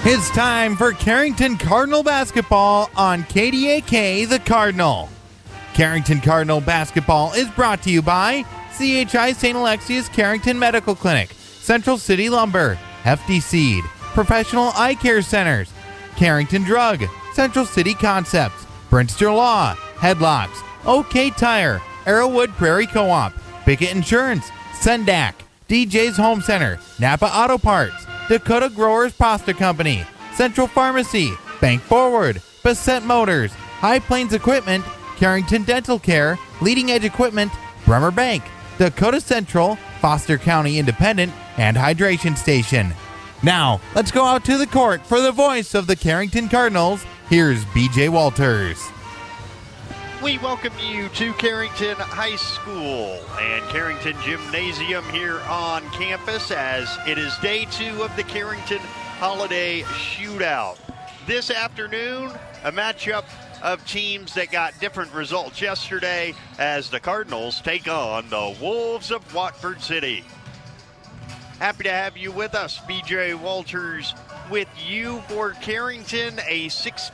It's time for Carrington Cardinal basketball on KDAK The Cardinal. Carrington Cardinal basketball is brought to you by CHI St. Alexius Carrington Medical Clinic, Central City Lumber, FD Seed, Professional Eye Care Centers, Carrington Drug, Central City Concepts, Brinster Law, Headlocks, OK Tire, Arrowwood Prairie Co-op, Bickett Insurance, Sendak, DJ's Home Center, Napa Auto Parts, Dakota Growers Pasta Company, Central Pharmacy, Bank Forward, Bassett Motors, High Plains Equipment, Carrington Dental Care, Leading Edge Equipment, Bremer Bank, Dakota Central, Foster County Independent, and Hydration Station. Now, let's go out to the court for the voice of the Carrington Cardinals. Here's BJ Walters. We welcome you to Carrington High School and Carrington Gymnasium here on campus as it is day 2 of the Carrington Holiday Shootout. This afternoon, a matchup of teams that got different results yesterday as the Cardinals take on the Wolves of Watford City. Happy to have you with us, BJ Walters with you for Carrington, a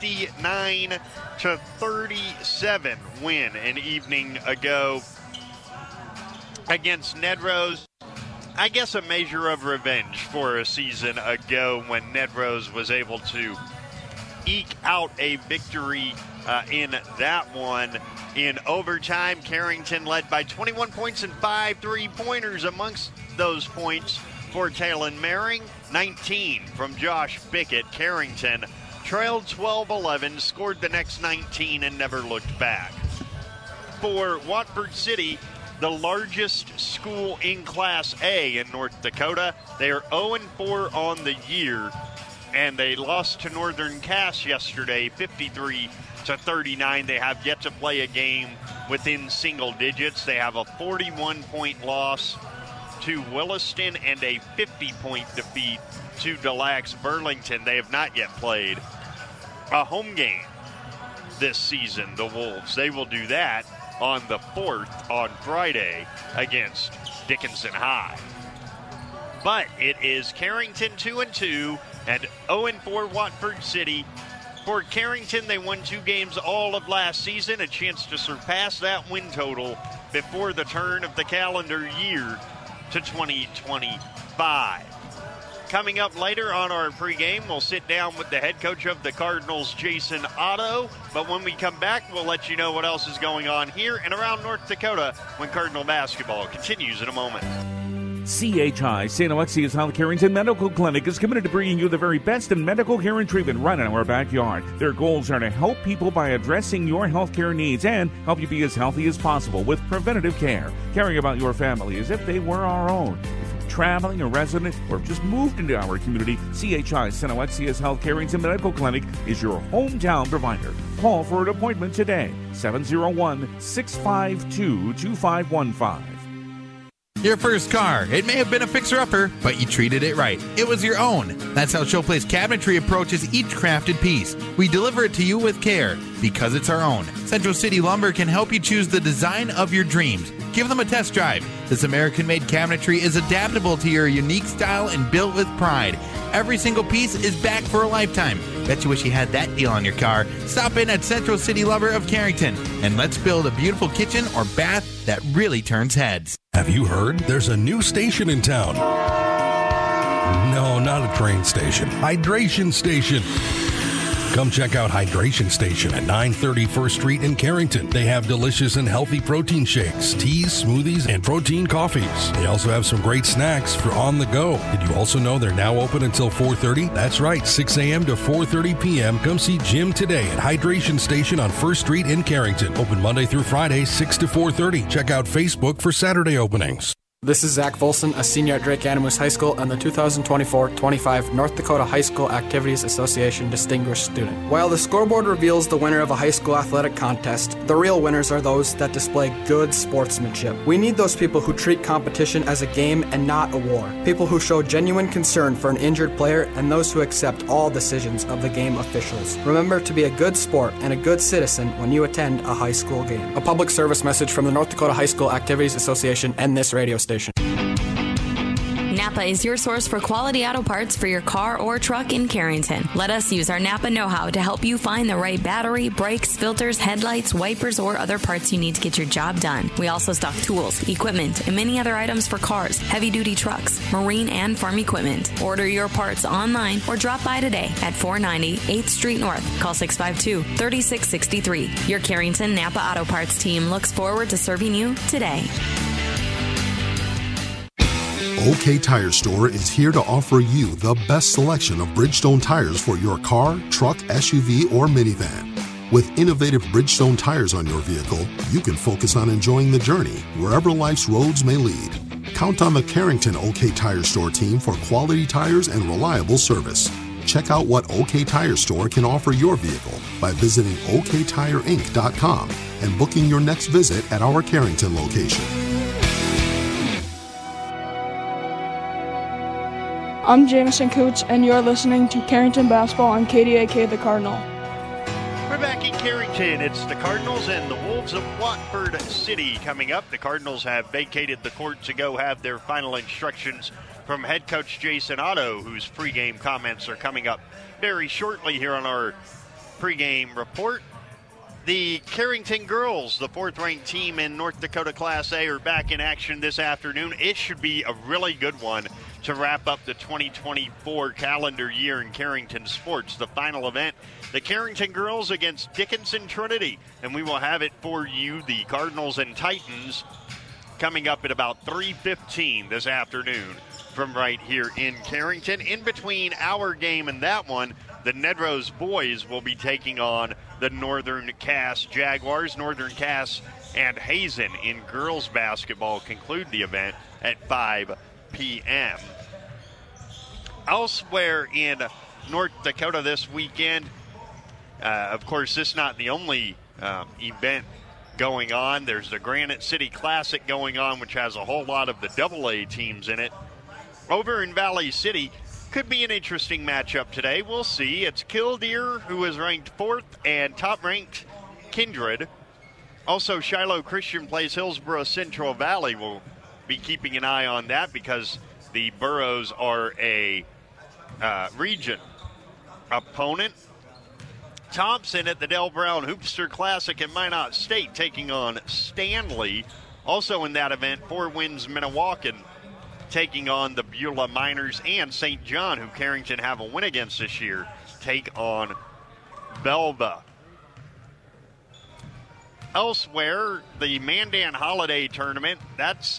69-37 win an evening ago against Ned Rose. I guess a measure of revenge for a season ago when Ned Rose was able to eke out a victory in that one. In overtime, Carrington led by 21 points and 5 3-pointers. Amongst those points for Talon Maring, 19 from Josh Bickett. Carrington trailed 12-11, scored the next 19, and never looked back. For Watford City, the largest school in Class A in North Dakota, they are 0-4 on the year, and they lost to Northern Cass yesterday, 53-39. They have yet to play a game within single digits. They have a 41-point loss to Williston and a 50-point defeat to DeLax Burlington. They have not yet played a home game this season, the Wolves. They will do that on the 4th on Friday against Dickinson High. But it is Carrington 2-2 and 0-4 Watford City. For Carrington, they won 2 games all of last season, a chance to surpass that win total before the turn of the calendar year to 2025. Coming up later on our pregame, we'll sit down with the head coach of the Cardinals, Jason Otto. But when we come back, we'll let you know what else is going on here and around North Dakota when Cardinal basketball continues in a moment. CHI St. Alexius Health Carrington Medical Clinic is committed to bringing you the very best in medical care and treatment right in our backyard. Their goals are to help people by addressing your health care needs and help you be as healthy as possible with preventative care, caring about your family as if they were our own. If you're traveling, a resident, or just moved into our community, CHI St. Alexius Health Carrington Medical Clinic is your hometown provider. Call for an appointment today, 701-652-2515. Your first car. It may have been a fixer-upper, but you treated it right. It was your own. That's how Showplace Cabinetry approaches each crafted piece. We deliver it to you with care, because it's our own. Central City Lumber can help you choose the design of your dreams. Give them a test drive. This American-made cabinetry is adaptable to your unique style and built with pride. Every single piece is back for a lifetime. Bet you wish you had that deal on your car. Stop in at Central City Lumber of Carrington, and let's build a beautiful kitchen or bath that really turns heads. Have you heard? There's a new station in town. No, not a train station. Hydration Station. Come check out Hydration Station at 930 First Street in Carrington. They have delicious and healthy protein shakes, teas, smoothies, and protein coffees. They also have some great snacks for on the go. Did you also know they're now open until 4:30? That's right, 6 a.m. to 4:30 p.m. Come see Jim today at Hydration Station on First Street in Carrington. Open Monday through Friday, 6 to 4:30. Check out Facebook for Saturday openings. This is Zach Volson, a senior at Drake Animus High School and the 2024-25 North Dakota High School Activities Association Distinguished Student. While the scoreboard reveals the winner of a high school athletic contest, the real winners are those that display good sportsmanship. We need those people who treat competition as a game and not a war. People who show genuine concern for an injured player and those who accept all decisions of the game officials. Remember to be a good sport and a good citizen when you attend a high school game. A public service message from the North Dakota High School Activities Association and this radio station. Napa Napa is your source for quality auto parts for your car or truck in Carrington. Let us use our Napa know-how to help you find the right battery, brakes, filters, headlights, wipers, or other parts you need to get your job done. We also stock tools, equipment, and many other items for cars, heavy-duty trucks, marine, and farm equipment. Order your parts online or drop by today at 490 8th Street North. Call 652-3663. Your Carrington Napa Auto Parts team looks forward to serving you today. OK Tire Store is here to offer you the best selection of Bridgestone tires for your car, truck, SUV, or minivan. With innovative Bridgestone tires on your vehicle, you can focus on enjoying the journey wherever life's roads may lead. Count on the Carrington OK Tire Store team for quality tires and reliable service. Check out what OK Tire Store can offer your vehicle by visiting oktireinc.com and booking your next visit at our Carrington location. I'm Jamison Coots, and you're listening to Carrington Basketball on KDAK The Cardinal. We're back in Carrington. It's the Cardinals and the Wolves of Watford City coming up. The Cardinals have vacated the court to go have their final instructions from head coach Jason Otto, whose pregame comments are coming up very shortly here on our pregame report. The Carrington girls, the fourth-ranked team in North Dakota Class A, are back in action this afternoon. It should be a really good one to wrap up the 2024 calendar year in Carrington sports. The final event, the Carrington girls against Dickinson Trinity, and we will have it for you, the Cardinals and Titans, coming up at about 3:15 this afternoon from right here in Carrington. In between our game and that one, the Nedrose boys will be taking on the Northern Cass Jaguars. Northern Cass and Hazen in girls basketball conclude the event at 5 p.m. Elsewhere in North Dakota this weekend, of course, this is not the only event going on. There's the Granite City Classic going on, which has a whole lot of the AA teams in it. Over in Valley City, could be an interesting matchup today. We'll see. It's Killdeer, who is ranked 4th, and top-ranked Kindred. Also, Shiloh Christian plays Hillsborough Central Valley. We'll be keeping an eye on that because the boroughs are a region opponent. Thompson at the Del Brown Hoopster Classic at Minot State taking on Stanley. Also in that event, Four Winds Minnewacan taking on the Beulah Miners, and St. John, who Carrington have a win against this year, take on Belva. Elsewhere, the Mandan Holiday Tournament, that's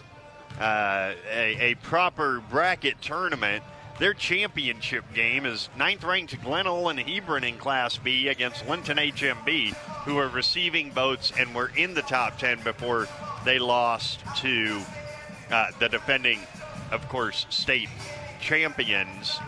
a proper bracket tournament. Their championship game is 9th-ranked Glen Olin Hebron in Class B against Linton HMB, who are receiving votes and were in the top 10 before they lost to the defending, of course, state champions,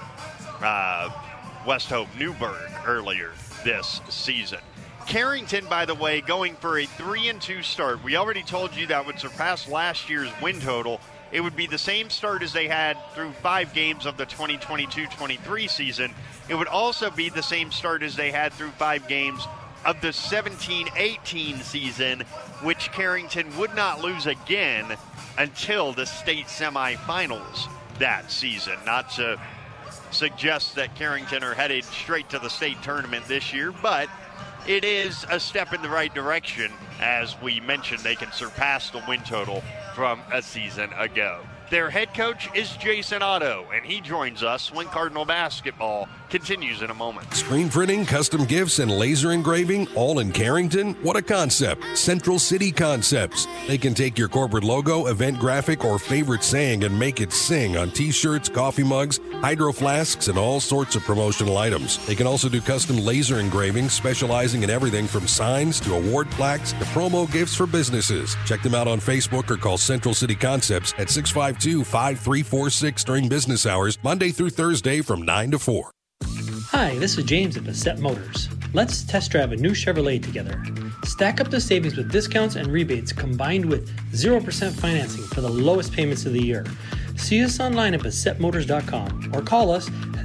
West Hope Newburgh, earlier this season. Carrington, by the way, going for a 3-2 start. We already told you that would surpass last year's win total. It would be the same start as they had through 5 games of the 2022-23 season. It would also be the same start as they had through 5 games of the 17-18 season, which Carrington would not lose again until the state semifinals that season. Not to suggest that Carrington are headed straight to the state tournament this year, but it is a step in the right direction. As we mentioned, they can surpass the win total from a season ago. Their head coach is Jason Otto, and he joins us when Cardinal basketball continues in a moment. Screen printing, custom gifts, and laser engraving, all in Carrington? What a concept. Central City Concepts. They can take your corporate logo, event graphic, or favorite saying and make it sing on t-shirts, coffee mugs, hydro flasks, and all sorts of promotional items. They can also do custom laser engraving, specializing in everything from signs to award plaques to promo gifts for businesses. Check them out on Facebook or call Central City Concepts at 652-5346 during business hours, Monday through Thursday from 9 to 4. Hi, this is James at Bassett Motors. Let's test drive a new Chevrolet together. Stack up the savings with discounts and rebates combined with 0% financing for the lowest payments of the year. See us online at BassettMotors.com or call us at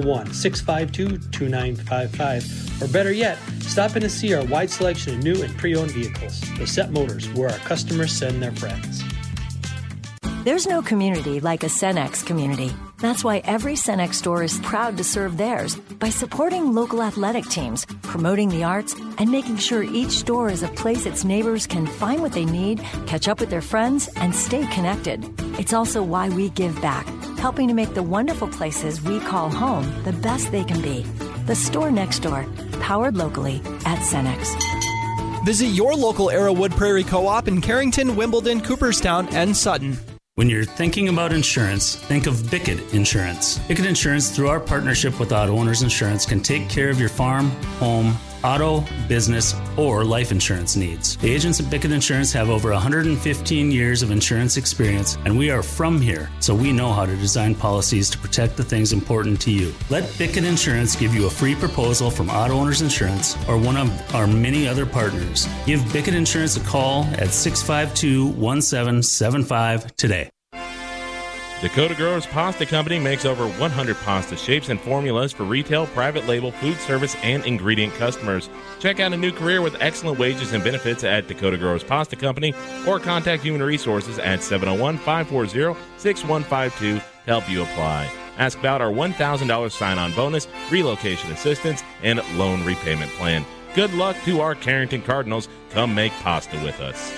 701-652-2955. Or better yet, stop in to see our wide selection of new and pre-owned vehicles. Bassett Motors, where our customers send their friends. There's no community like a Cenex community. That's why every Cenex store is proud to serve theirs by supporting local athletic teams, promoting the arts, and making sure each store is a place its neighbors can find what they need, catch up with their friends, and stay connected. It's also why we give back, helping to make the wonderful places we call home the best they can be. The store next door, powered locally at Cenex. Visit your local Arrowwood Prairie Co-op in Carrington, Wimbledon, Cooperstown, and Sutton. When you're thinking about insurance, think of Bickett Insurance. Bickett Insurance, through our partnership with Auto Owners Insurance, can take care of your farm, home, auto, business, or life insurance needs. The agents at Bickett Insurance have over 115 years of insurance experience, and we are from here, so we know how to design policies to protect the things important to you. Let Bickett Insurance give you a free proposal from Auto Owners Insurance or one of our many other partners. Give Bickett Insurance a call at 652-1775 today. Dakota Growers Pasta Company makes over 100 pasta shapes and formulas for retail, private label, food service, and ingredient customers. Check out a new career with excellent wages and benefits at Dakota Growers Pasta Company or contact Human Resources at 701-540-6152 to help you apply. Ask about our $1,000 sign-on bonus, relocation assistance, and loan repayment plan. Good luck to our Carrington Cardinals. Come make pasta with us.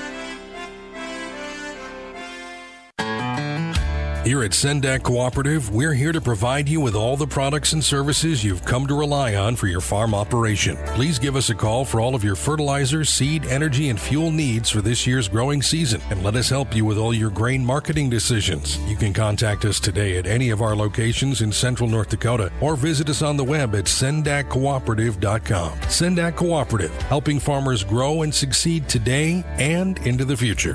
Here at Sendak Cooperative, we're here to provide you with all the products and services you've come to rely on for your farm operation. Please give us a call for all of your fertilizer, seed, energy, and fuel needs for this year's growing season, and let us help you with all your grain marketing decisions. You can contact us today at any of our locations in central North Dakota or visit us on the web at sendakcooperative.com. Sendak Cooperative, helping farmers grow and succeed today and into the future.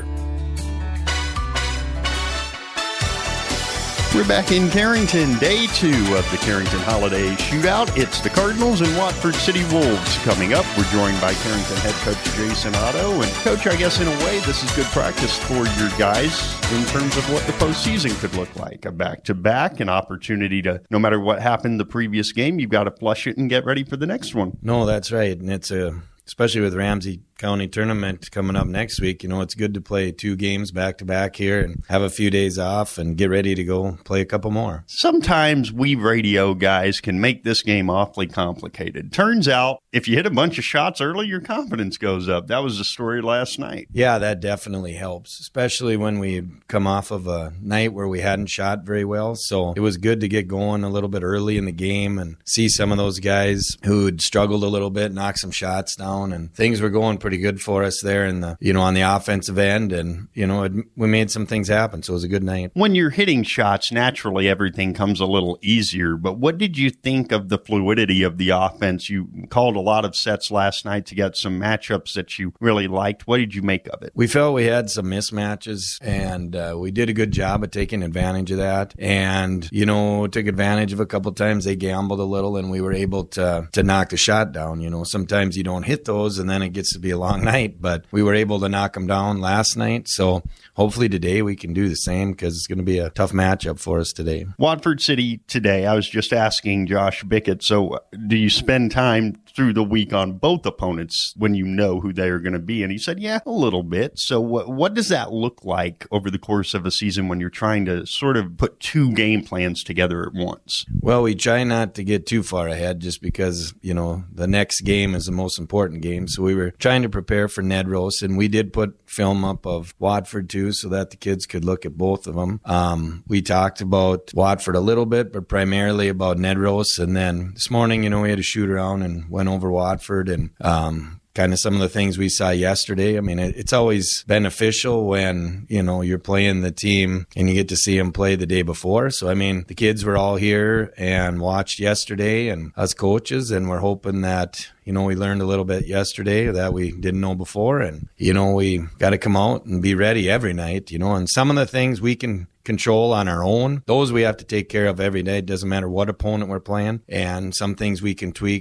We're back in Carrington, day 2 of the Carrington Holiday Shootout. It's the Cardinals and Watford City Wolves coming up. We're joined by Carrington head coach Jason Otto. And Coach, I guess in a way this is good practice for your guys in terms of what the postseason could look like. A back-to-back, an opportunity to, no matter what happened the previous game, you've got to flush it and get ready for the next one. No, that's right. And it's especially with Ramsey County tournament coming up next week, it's good to play 2 games back-to-back here and have a few days off and get ready to go play a couple more. Sometimes we radio guys can make this game awfully complicated. Turns out, if you hit a bunch of shots early, your confidence goes up. That was the story last night. Yeah, that definitely helps, especially when we come off of a night where we hadn't shot very well. So it was good to get going a little bit early in the game and see some of those guys who'd struggled a little bit, knock some shots down, and things were going pretty good for us there in the, on the offensive end. And, we made some things happen. So it was a good night. When you're hitting shots, naturally everything comes a little easier. But what did you think of the fluidity of the offense? You called a lot of sets last night to get some matchups that you really liked. What did you make of it? We felt we had some mismatches, and we did a good job of taking advantage of that. And, took advantage of a couple times. They gambled a little, and we were able to knock the shot down. Sometimes you don't hit those, and then it gets to be a long night. But we were able to knock them down last night. So hopefully today we can do the same, because it's going to be a tough matchup for us today. Watford City today, I was just asking Josh Bickett, so do you spend time through the week on both opponents when you know who they are going to be? And he said, yeah, a little bit. So what does that look like over the course of a season when you're trying to sort of put 2 game plans together at once? Well, we try not to get too far ahead just because, the next game is the most important game. So we were trying to prepare for Nedros, and we did put film up of Watford too so that the kids could look at both of them. We talked about Watford a little bit, but primarily about Nedros. And then this morning, we had a shoot around and went over Watford and kind of some of the things we saw yesterday. I mean, it's always beneficial when, you're playing the team and you get to see them play the day before. So, I mean, the kids were all here and watched yesterday, and us coaches, and we're hoping that, we learned a little bit yesterday that we didn't know before. And, we got to come out and be ready every night, and some of the things we can control on our own, those we have to take care of every day. It doesn't matter what opponent we're playing. And some things we can tweak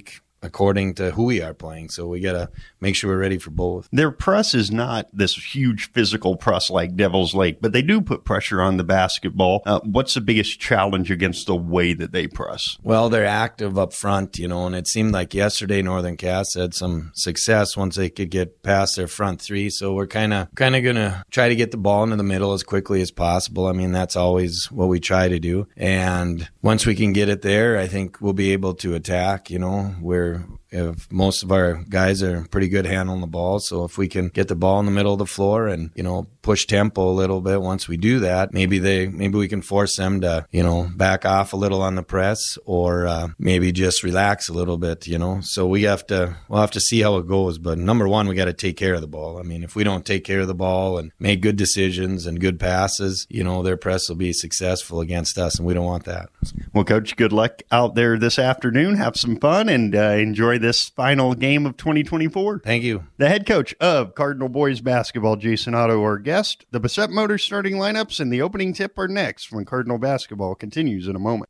according to who we are playing. So we got to make sure we're ready for both. Their press is not this huge physical press like Devil's Lake, but they do put pressure on the basketball. What's the biggest challenge against the way that they press? Well, they're active up front, and it seemed like yesterday Northern Cass had some success once they could get past their front three. So we're kind of going to try to get the ball into the middle as quickly as possible. I mean, that's always what we try to do. And once we can get it there, I think we'll be able to attack, if most of our guys are pretty good handling the ball. So if we can get the ball in the middle of the floor and, push tempo a little bit, once we do that, maybe we can force them to, back off a little on the press, or maybe just relax a little bit, So we'll have to see how it goes. But number one, we got to take care of the ball. I mean, if we don't take care of the ball and make good decisions and good passes, their press will be successful against us, and we don't want that. Well, Coach, good luck out there this afternoon. Have some fun and enjoy this final game of 2024. Thank you. The head coach of Cardinal boys basketball, Jason Otto, our guest. The Bassett Motors starting lineups and the opening tip are next when Cardinal basketball continues in a moment.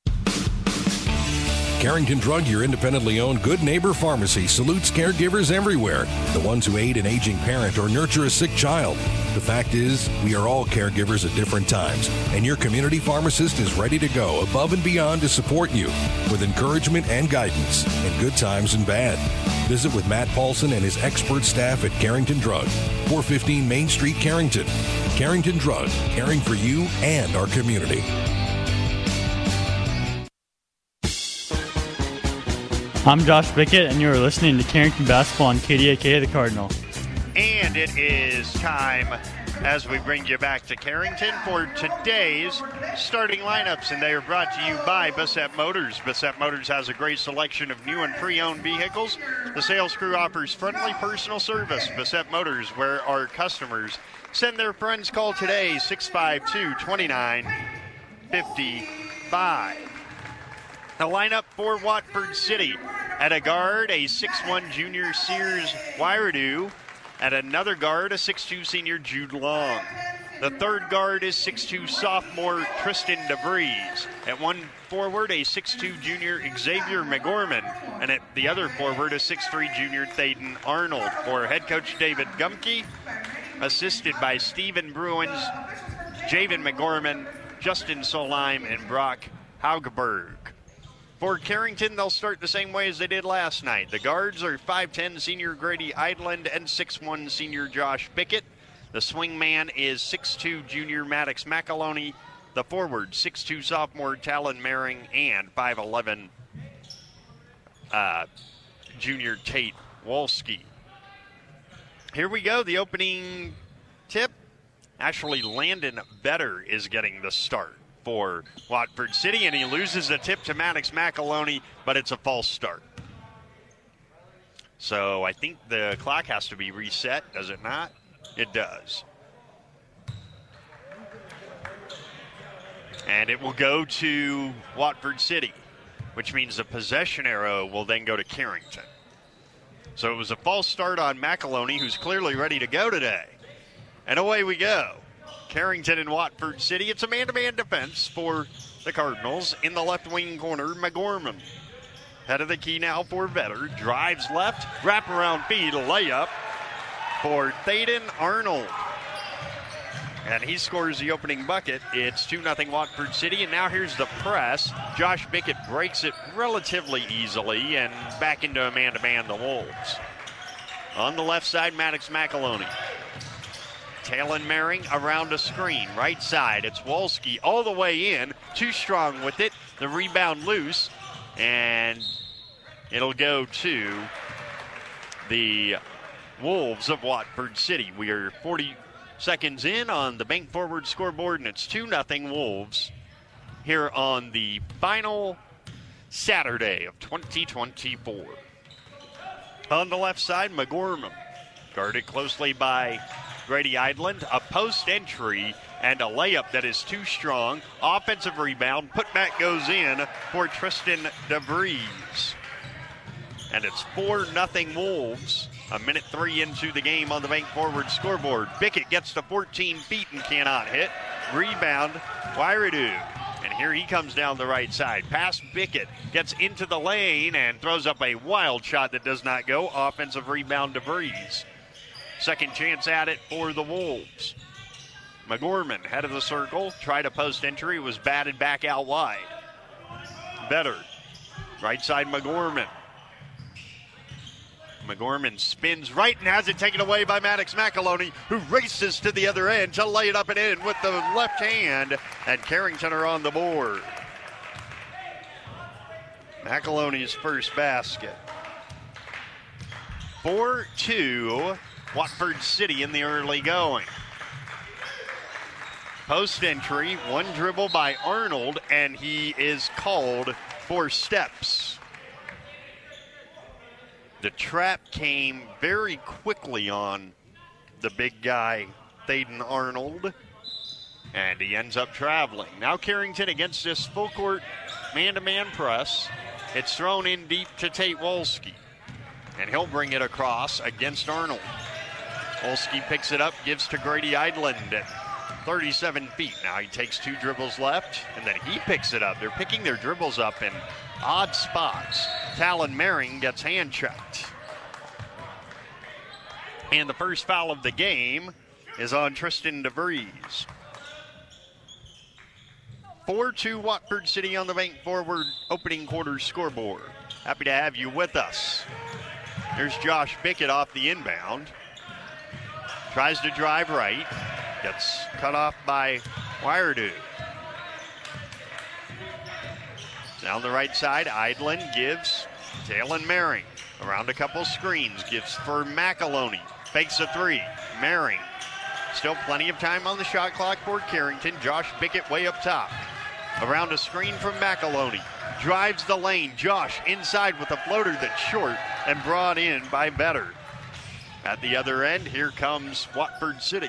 Carrington Drug, your independently owned Good Neighbor Pharmacy, salutes caregivers everywhere, the ones who aid an aging parent or nurture a sick child. The fact is, we are all caregivers at different times, and your community pharmacist is ready to go above and beyond to support you with encouragement and guidance in good times and bad. Visit with Matt Paulson and his expert staff at Carrington Drug, 415 Main Street, Carrington. Carrington Drug, caring for you and our community. I'm Josh Bickett, and you're listening to Carrington Basketball on KDAK, the Cardinal. And it is time as we bring you back to Carrington for today's starting lineups, and they are brought to you by Bassett Motors. Bassett Motors has a great selection of new and pre-owned vehicles. The sales crew offers friendly personal service. Bassett Motors, where our customers send their friends. Call today, 652-2955. The lineup for Watford City. At a guard, a 6'1 junior Sears Wiredu. At another guard, a 6'2 senior Jude Long. The third guard is 6'2 sophomore Tristan DeVries. At one forward, a 6'2 junior Xavier McGorman. And at the other forward, a 6'3 junior Thaden Arnold. For head coach David Gumke, assisted by Stephen Bruins, Javen McGorman, Justin Solheim, and Brock Haugeberg. For Carrington, they'll start the same way as they did last night. The guards are 5'10 senior Grady Idland and 6'1 senior Josh Bickett. The swing man is 6'2 junior Maddox McAloney. The forward, 6'2 sophomore Talon Maring, and 5'11 junior Tate Wolski. Here we go, the opening tip. Actually, Landon Better is getting the start for Watford City, and he loses the tip to Maddox McAloney, but it's a false start. So I think the clock has to be reset, does it not? It does. And it will go to Watford City, which means the possession arrow will then go to Carrington. So it was a false start on McAloney, who's clearly ready to go today. And away we go. Carrington and Watford City. It's a man-to-man defense for the Cardinals. In the left wing corner, McGorman. Head of the key now for Vetter. Drives left, wraparound feed, layup for Thaden Arnold. And he scores the opening bucket. It's 2-0 Watford City, and now here's the press. Josh Bickett breaks it relatively easily, and back into a man-to-man, the Wolves. On the left side, Maddox McAloney. Talon Maring around a screen. Right side, it's Wolski all the way in. Too strong with it. The rebound loose. And it'll go to the Wolves of Watford City. We are 40 seconds in on the Bank Forward scoreboard, and it's 2-0 Wolves here on the final Saturday of 2024. On the left side, McGorman. Guarded closely by Grady Idland, a post entry and a layup that is too strong. Offensive rebound, putback goes in for Tristan DeVries. And it's 4-0 Wolves. 1:03 into the game on the Bank Forward scoreboard. Bickett gets to 14 feet and cannot hit. Rebound, Wiredu. And here he comes down the right side. Past Bickett, gets into the lane and throws up a wild shot that does not go. Offensive rebound to Breeze. Second chance at it for the Wolves. McGorman, head of the circle, tried a post entry, was batted back out wide. Better. Right side McGorman. McGorman spins right and has it taken away by Maddox McAloney, who races to the other end to lay it up and in with the left hand, and Carrington are on the board. McAloney's first basket. 4-2, Watford City in the early going. Post entry, one dribble by Arnold, and he is called for steps. The trap came very quickly on the big guy, Thaden Arnold, and he ends up traveling. Now Carrington against this full court man-to-man press. It's thrown in deep to Tate Wolski, and he'll bring it across against Arnold. Wolski picks it up, gives to Grady Eidland at 37 feet. Now he takes two dribbles left, and then he picks it up. They're picking their dribbles up in odd spots. Talon Maring gets hand checked. And the first foul of the game is on Tristan DeVries. 4-2 Watford City on the Bank Forward opening quarter scoreboard. Happy to have you with us. There's Josh Bickett off the inbound. Tries to drive right. Gets cut off by Wiredu. Down the right side, Eidland gives Talon Maring. Around a couple screens, gives for McAloney. Fakes a three. Maring. Still plenty of time on the shot clock for Carrington. Josh Bickett way up top. Around a screen from McAloney. Drives the lane. Josh inside with a floater that's short and brought in by Better. At the other end, here comes Watford City.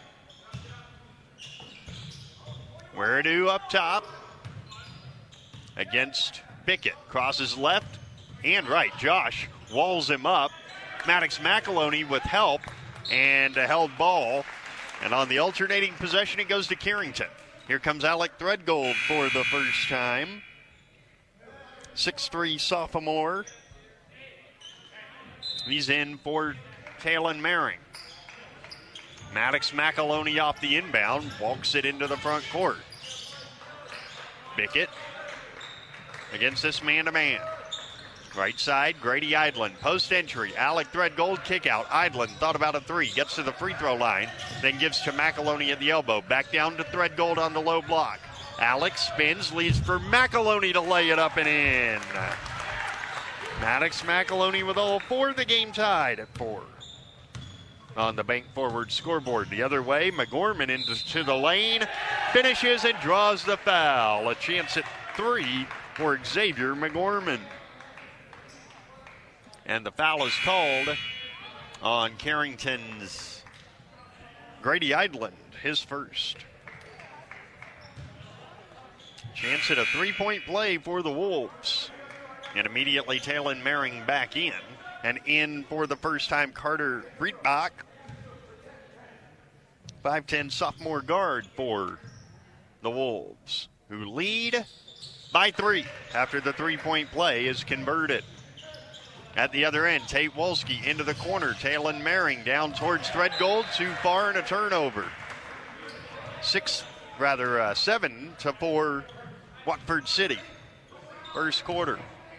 Wiredu up top against Bickett. Crosses left and right. Josh walls him up. Maddox McAloney with help and a held ball. And on the alternating possession, it goes to Carrington. Here comes Alec Threadgold for the first time. 6'3" sophomore. He's in for Talon Maring. Maddox McAloney off the inbound, walks it into the front court. Bickett against this man-to-man. Right side, Grady Eidland. Post entry, Alec Threadgold kick out. Eidland thought about a three, gets to the free throw line, then gives to McAloney at the elbow. Back down to Threadgold on the low block. Alec spins, leaves for McAloney to lay it up and in. Maddox McAloney with all four, the game tied at 4. On the Bank Forward scoreboard. The other way, McGorman into the lane, finishes and draws the foul. A chance at 3 for Xavier McGorman. And the foul is called on Carrington's Grady Eidland, his first. Chance at a three-point play for the Wolves. And immediately Talon Maring back in. And in for the first time, Carter Breitbach. 5'10" sophomore guard for the Wolves, who lead by 3 after the three-point play is converted. At the other end, Tate Wolski into the corner. Talon Maring down towards Threadgold. Too far and a turnover. 7-4 Watford City. First quarter.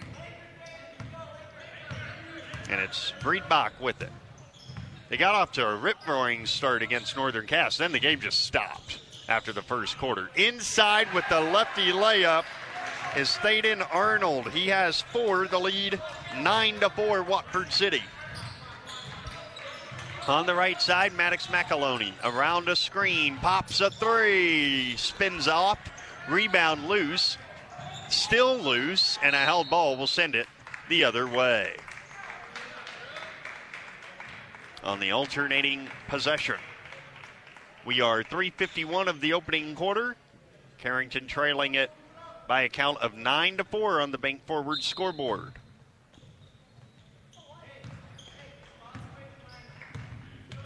And it's Breitbach with it. They got off to a rip-roaring start against Northern Cass. Then the game just stopped after the first quarter. Inside with the lefty layup is Thaden Arnold. He has 4, the lead 9-4 Watford City. On the right side, Maddox McAloney around a screen, pops a 3, spins off, rebound loose, still loose, and a held ball will send it the other way. On the alternating possession, we are 3:51 of the opening quarter. Carrington trailing it by a count of 9-4 on the Bank Forward scoreboard.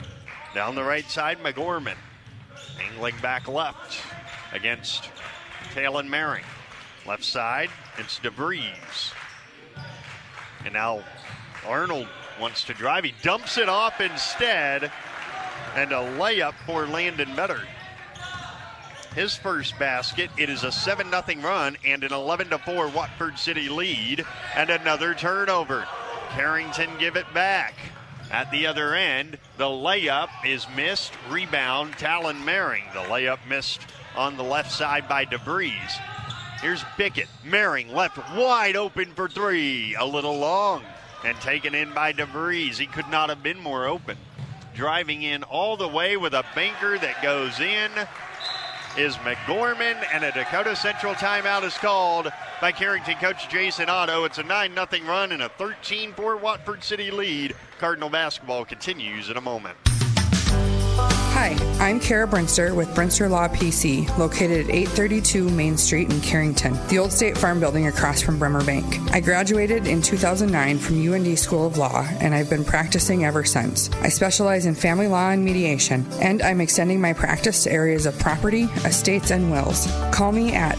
Down the right side, McGorman angling back left against Talon Maring. Left side, it's DeVries. And now Arnold wants to drive. He dumps it off instead. And a layup for Landon Better. His first basket. It is a 7-0 run and an 11-4 Watford City lead. And another turnover. Carrington give it back. At the other end, the layup is missed. Rebound, Talon Maring. The layup missed on the left side by DeVries. Here's Bickett. Maring left wide open for three. A little long and taken in by DeVries. He could not have been more open. Driving in all the way with a banker that goes in is McGorman, and a Dakota Central timeout is called by Carrington coach Jason Otto. It's a 9-0 run and a 13-4 Watford City lead. Cardinal basketball continues in a moment. Hi, I'm Kara Brinster with Brinster Law PC, located at 832 Main Street in Carrington, the old State Farm building across from Bremer Bank. I graduated in 2009 from UND School of Law, and I've been practicing ever since. I specialize in family law and mediation, and I'm extending my practice to areas of property, estates, and wills. Call me at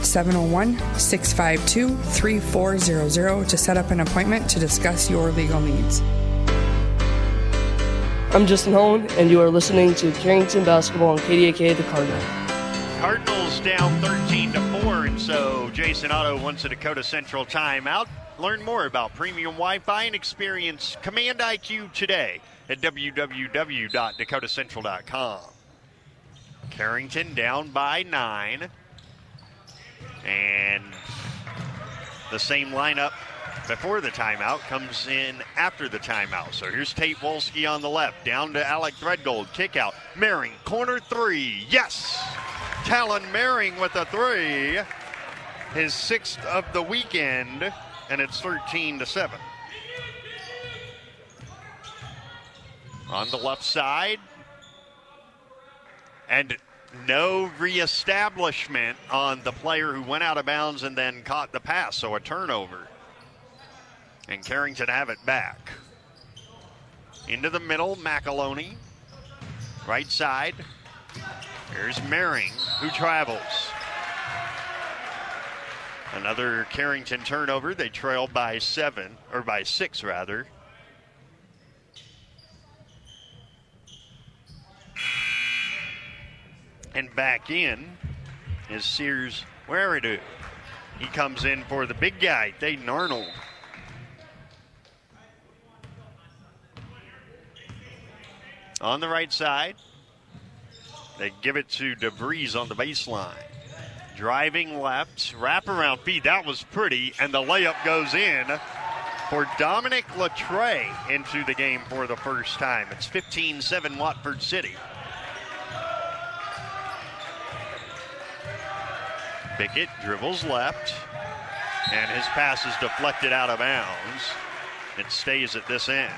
701-652-3400 to set up an appointment to discuss your legal needs. I'm Justin Hone, and you are listening to Carrington Basketball on KDAK, the Cardinal. Cardinals down 13-4, and so Jason Otto wants a Dakota Central timeout. Learn more about premium Wi-Fi and experience Command IQ today at www.dakotacentral.com. Carrington down by 9, and the same lineup before the timeout comes in after the timeout. So here's Tate Wolski on the left, down to Alec Threadgold, kick out, Maring, corner three, yes! Talon Maring with a three, his 6th of the weekend, and it's 13-7. On the left side, and no reestablishment on the player who went out of bounds and then caught the pass, so a turnover. And Carrington have it back. Into the middle, McAloney. Right side. Here's Maring, who travels. Another Carrington turnover. They trail by 6 rather. And back in is Sears Waridu. He comes in for the big guy, Dayton Arnold. On the right side, they give it to DeVries on the baseline. Driving left, wraparound feed, that was pretty, and the layup goes in for Dominic Latre into the game for the first time. It's 15-7 Watford City. Bickett dribbles left, and his pass is deflected out of bounds. It stays at this end.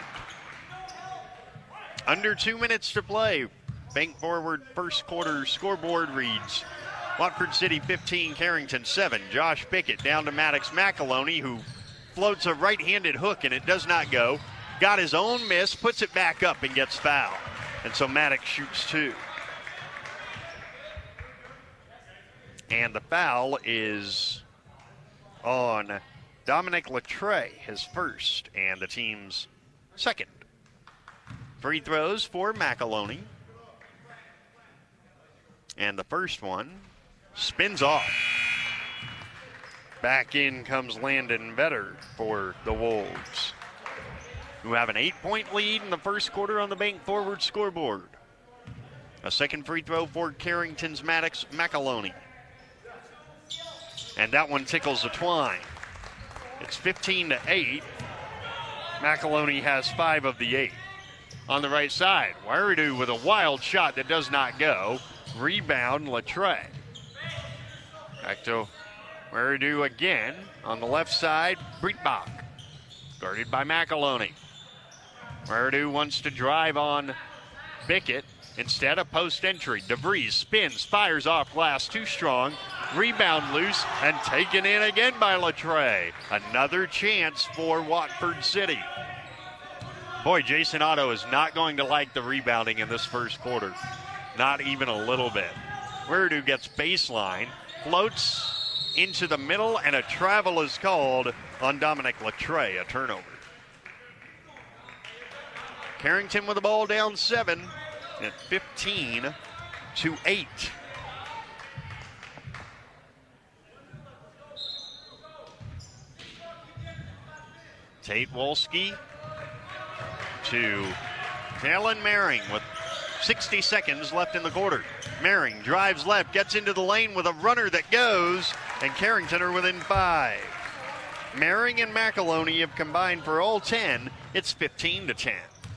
Under 2 minutes to play. Bank Forward first quarter scoreboard reads Watford City 15, Carrington 7. Josh Bickett down to Maddox McAloney, who floats a right-handed hook and it does not go. Got his own miss, puts it back up and gets fouled. And so Maddox shoots 2. And the foul is on Dominic Latre, his first and the team's second. Free throws for McAloney. And the first one spins off. Back in comes Landon Vetter for the Wolves, who have an 8-point lead in the first quarter on the Bank Forward scoreboard. A second free throw for Carrington's Maddox McAloney. And that one tickles the twine. It's 15-8. McAloney has 5 of the 8. On the right side, Waridu with a wild shot that does not go. Rebound, Latre. Back to Waridu again. On the left side, Breitbach. Guarded by McAloney. Waridu wants to drive on Bickett. Instead, a post entry. DeVries spins, fires off glass, too strong. Rebound loose and taken in again by Latre. Another chance for Watford City. Boy, Jason Otto is not going to like the rebounding in this first quarter. Not even a little bit. Waridu gets baseline, floats, into the middle, and a travel is called on Dominic Latre, a turnover. Carrington with the ball down 7 at 15-8. Tate Wolski to Talon Maring with 60 seconds left in the quarter. Maring drives left, gets into the lane with a runner that goes, and Carrington are within 5. Maring and McAloney have combined for all 10. It's 15-10.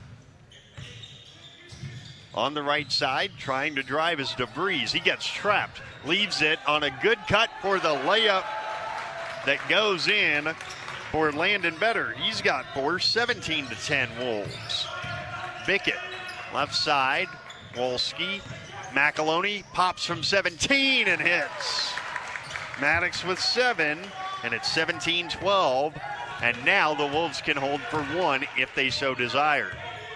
On the right side, trying to drive is DeVries. He gets trapped, leaves it on a good cut for the layup that goes in for Landon Better. He's got 4, 17-10 Wolves. Bickett, left side, Wolski. McAloney pops from 17 and hits. Maddox with 7, and it's 17-12. And now the Wolves can hold for 1 if they so desire.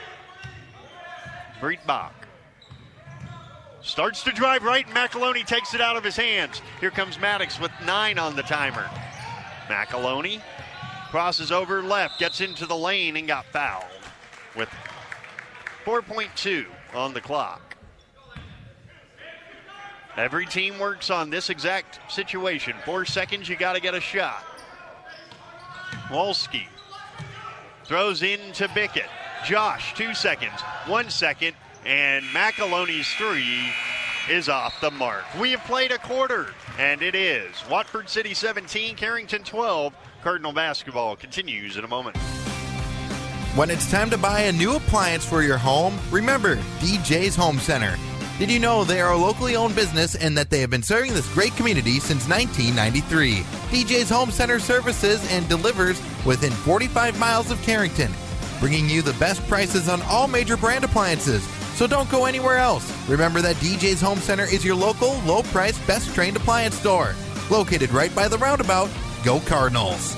Breitbach starts to drive right, and McAloney takes it out of his hands. Here comes Maddox with 9 on the timer. McAloney crosses over left, gets into the lane, and got fouled with 4.2 on the clock. Every team works on this exact situation. 4 seconds, you got to get a shot. Wolski throws into Bickett. Josh, 2 seconds, 1 second, and McAloney's 3 is off the mark. We have played a quarter, and it is Watford City 17, Carrington 12. Cardinal basketball continues in a moment. When it's time to buy a new appliance for your home, remember DJ's Home Center. Did you know they are a locally owned business and that they have been serving this great community since 1993? DJ's Home Center services and delivers within 45 miles of Carrington, bringing you the best prices on all major brand appliances. So don't go anywhere else. Remember that DJ's Home Center is your local, low-priced, best-trained appliance store. Located right by the roundabout. Go Cardinals.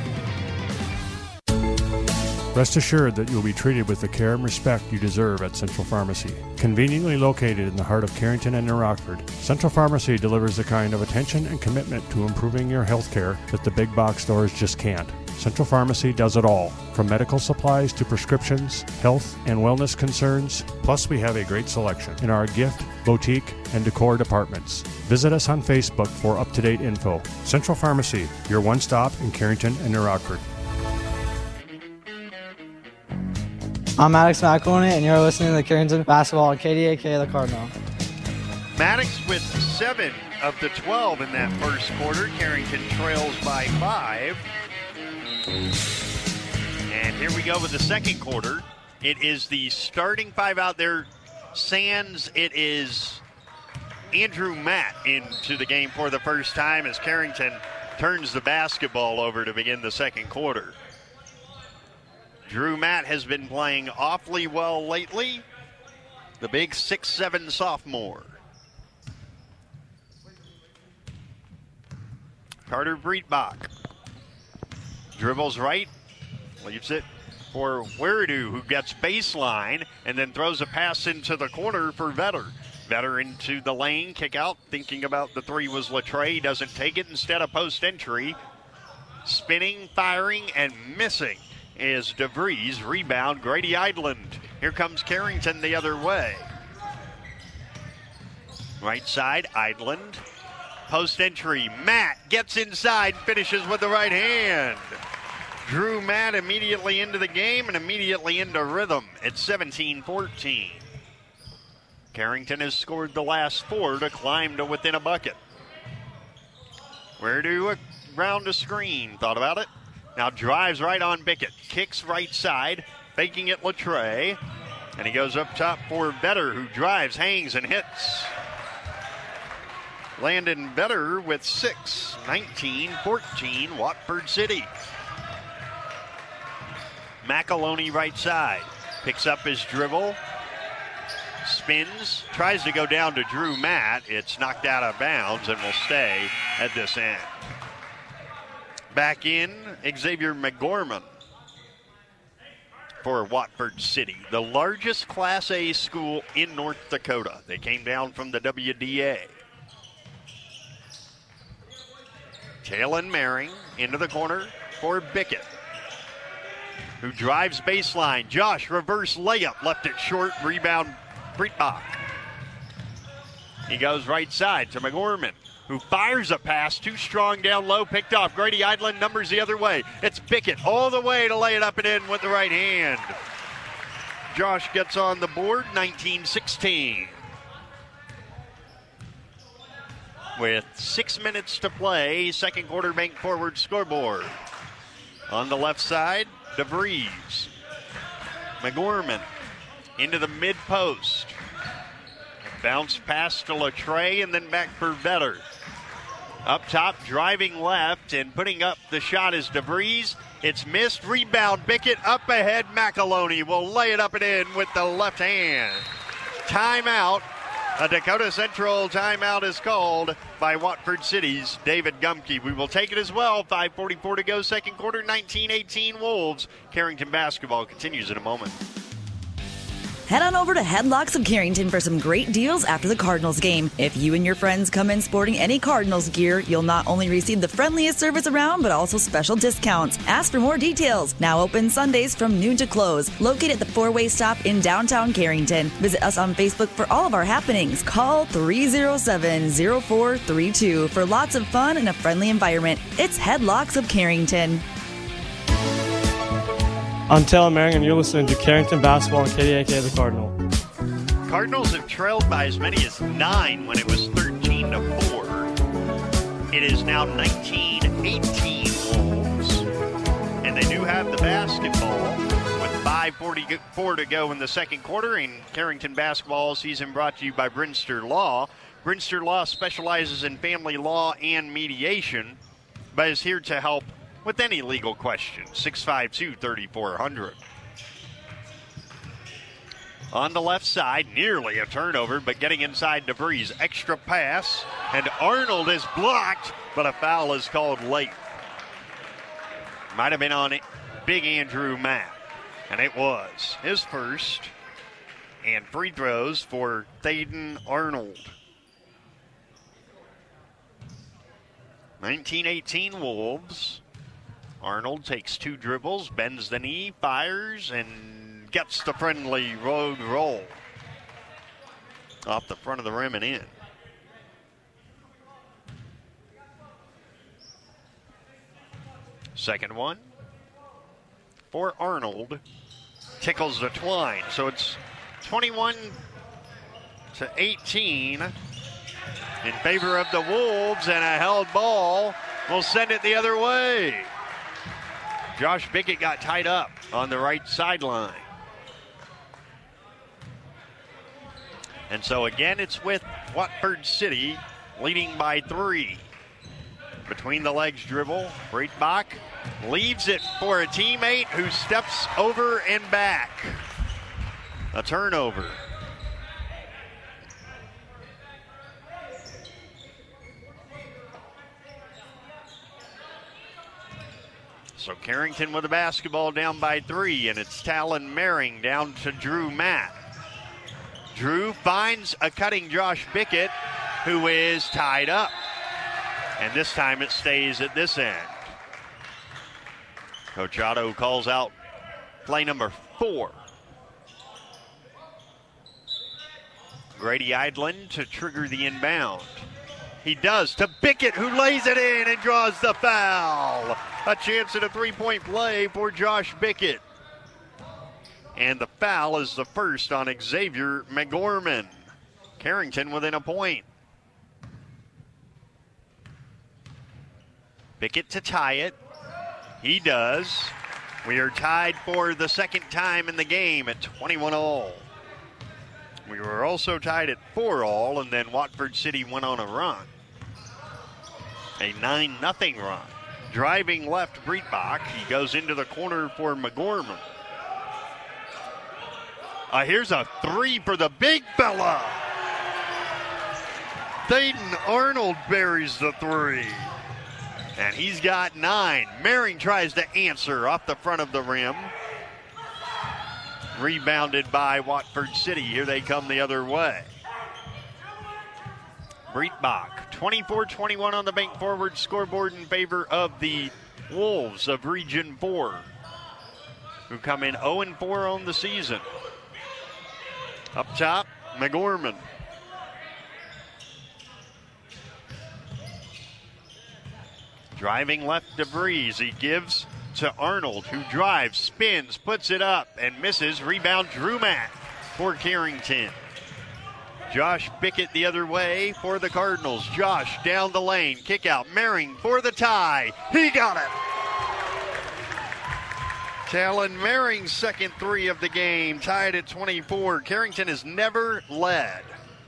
Rest assured that you'll be treated with the care and respect you deserve at Central Pharmacy. Conveniently located in the heart of Carrington and New Rockford, Central Pharmacy delivers the kind of attention and commitment to improving your health care that the big box stores just can't. Central Pharmacy does it all, from medical supplies to prescriptions, health and wellness concerns. Plus, we have a great selection in our gift, boutique, and decor departments. Visit us on Facebook for up-to-date info. Central Pharmacy, your one-stop in Carrington and New Rockford. I'm Maddox McAloney, and you're listening to the Carrington Basketball on KDAK, the Cardinal. Maddox with 7 of the 12 in that first quarter. Carrington trails by 5. And here we go with the second quarter. It is the starting 5 out there. Sans, it is Andrew Matt into the game for the first time as Carrington turns the basketball over to begin the second quarter. Drew Matt has been playing awfully well lately. The big 6'7" sophomore. Carter Breitbach dribbles right, leaves it for Weirdu, who gets baseline and then throws a pass into the corner for Vetter. Vetter into the lane, kick out, thinking about the 3 was Latre, doesn't take it, instead of post entry. Spinning, firing, and missing is DeVries. Rebound, Grady Idland. Here comes Carrington the other way. Right side, Idland. Post entry, Matt gets inside, finishes with the right hand. Drew Matt immediately into the game and immediately into rhythm. It's 17-14. Carrington has scored the last 4 to climb to within a bucket. Where do around a screen? Thought about it. Now drives right on Bickett. Kicks right side, faking it Latre. And he goes up top for Vetter, who drives, hangs, and hits. Landon Vetter with 6, 19-14, Watford City. McAloney right side. Picks up his dribble. Spins. Tries to go down to Drew Matt. It's knocked out of bounds and will stay at this end. Back in, Xavier McGorman for Watford City, the largest Class A school in North Dakota. They came down from the WDA. Talon Maring into the corner for Bickett, who drives baseline. Josh, reverse layup, left it short, rebound, Breitbach. He goes right side to McGorman, who fires a pass, too strong down low, picked off. Grady Eidlin numbers the other way. It's Bickett all the way to lay it up and in with the right hand. Josh gets on the board, 19-16. With 6 minutes to play, second quarter bank forward scoreboard. On the left side, DeVries. McGorman into the mid post. Bounce pass to Latre and then back for Vetter. Up top, driving left and putting up the shot is DeVries. It's missed. Rebound, Bickett up ahead. McAloney will lay it up and in with the left hand. Timeout. A Dakota Central timeout is called by Watford City's David Gumke. We will take it as well. 5:44 to go, second quarter, 19-18 Wolves. Carrington basketball continues in a moment. Head on over to Headlocks of Carrington for some great deals after the Cardinals game. If you and your friends come in sporting any Cardinals gear, you'll not only receive the friendliest service around, but also special discounts. Ask for more details. Now open Sundays from noon to close. Located at the Four-Way Stop in downtown Carrington. Visit us on Facebook for all of our happenings. Call 307-0432 for lots of fun and a friendly environment. It's Headlocks of Carrington. I'm Talon Maring, and you're listening to Carrington Basketball on KDAK The Cardinal. Cardinals have trailed by as many as 9 when it was 13-4. It is now 19-18 Wolves. And they do have the basketball with 5:44 to go in the second quarter. And Carrington basketball season brought to you by Brinster Law. Brinster Law specializes in family law and mediation, but is here to help with any legal question. 652-3400. On the left side, nearly a turnover, but getting inside DeVries. Extra pass, and Arnold is blocked, but a foul is called late. Might have been on Big Andrew Matt, and it was his first. And free throws for Thaden Arnold. 19-18 Wolves. Arnold takes 2 dribbles, bends the knee, fires, and gets the friendly road roll. Off the front of the rim and in. Second one for Arnold. Tickles the twine. So it's 21-18 in favor of the Wolves, and a held ball will send it the other way. Josh Bickett got tied up on the right sideline. And so again, it's with Watford City leading by 3. Between the legs dribble, Breitbach leaves it for a teammate who steps over and back. A turnover. So Carrington with the basketball down by 3, and it's Talon Maring down to Drew Matt. Drew finds a cutting Josh Bickett, who is tied up. And this time it stays at this end. Coach Otto calls out play number 4. Grady Eidlin to trigger the inbound. He does to Bickett, who lays it in and draws the foul. A chance at a 3-point play for Josh Bickett. And the foul is the first on Xavier McGorman. Carrington within a point. Bickett to tie it. He does. We are tied for the second time in the game at 21-all. We were also tied at 4-all, and then Watford City went on a run. A 9-0 run. Driving left, Breitbach. He goes into the corner for McGorman. Here's a 3 for the big fella. Thaden Arnold buries the 3. And he's got 9. Maring tries to answer off the front of the rim. Rebounded by Watford City. Here they come the other way. Breitbach. 24-21 on the bank forward scoreboard in favor of the Wolves of Region 4, who come in 0-4 on the season. Up top, McGorman. Driving left to Breeze. He gives to Arnold, who drives, spins, puts it up, and misses. Rebound, Drumack for Carrington. Josh Bickett the other way for the Cardinals. Josh down the lane. Kick out. Mehring for the tie. He got it. Talon Mehring's second three of the game, tied at 24. Carrington has never led.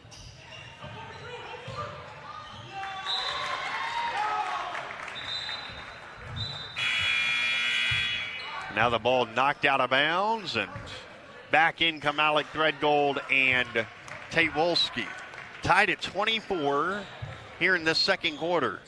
Now the ball knocked out of bounds, and back in come Alec Threadgold and Tate Wolski. Tied at 24 here in this second quarter.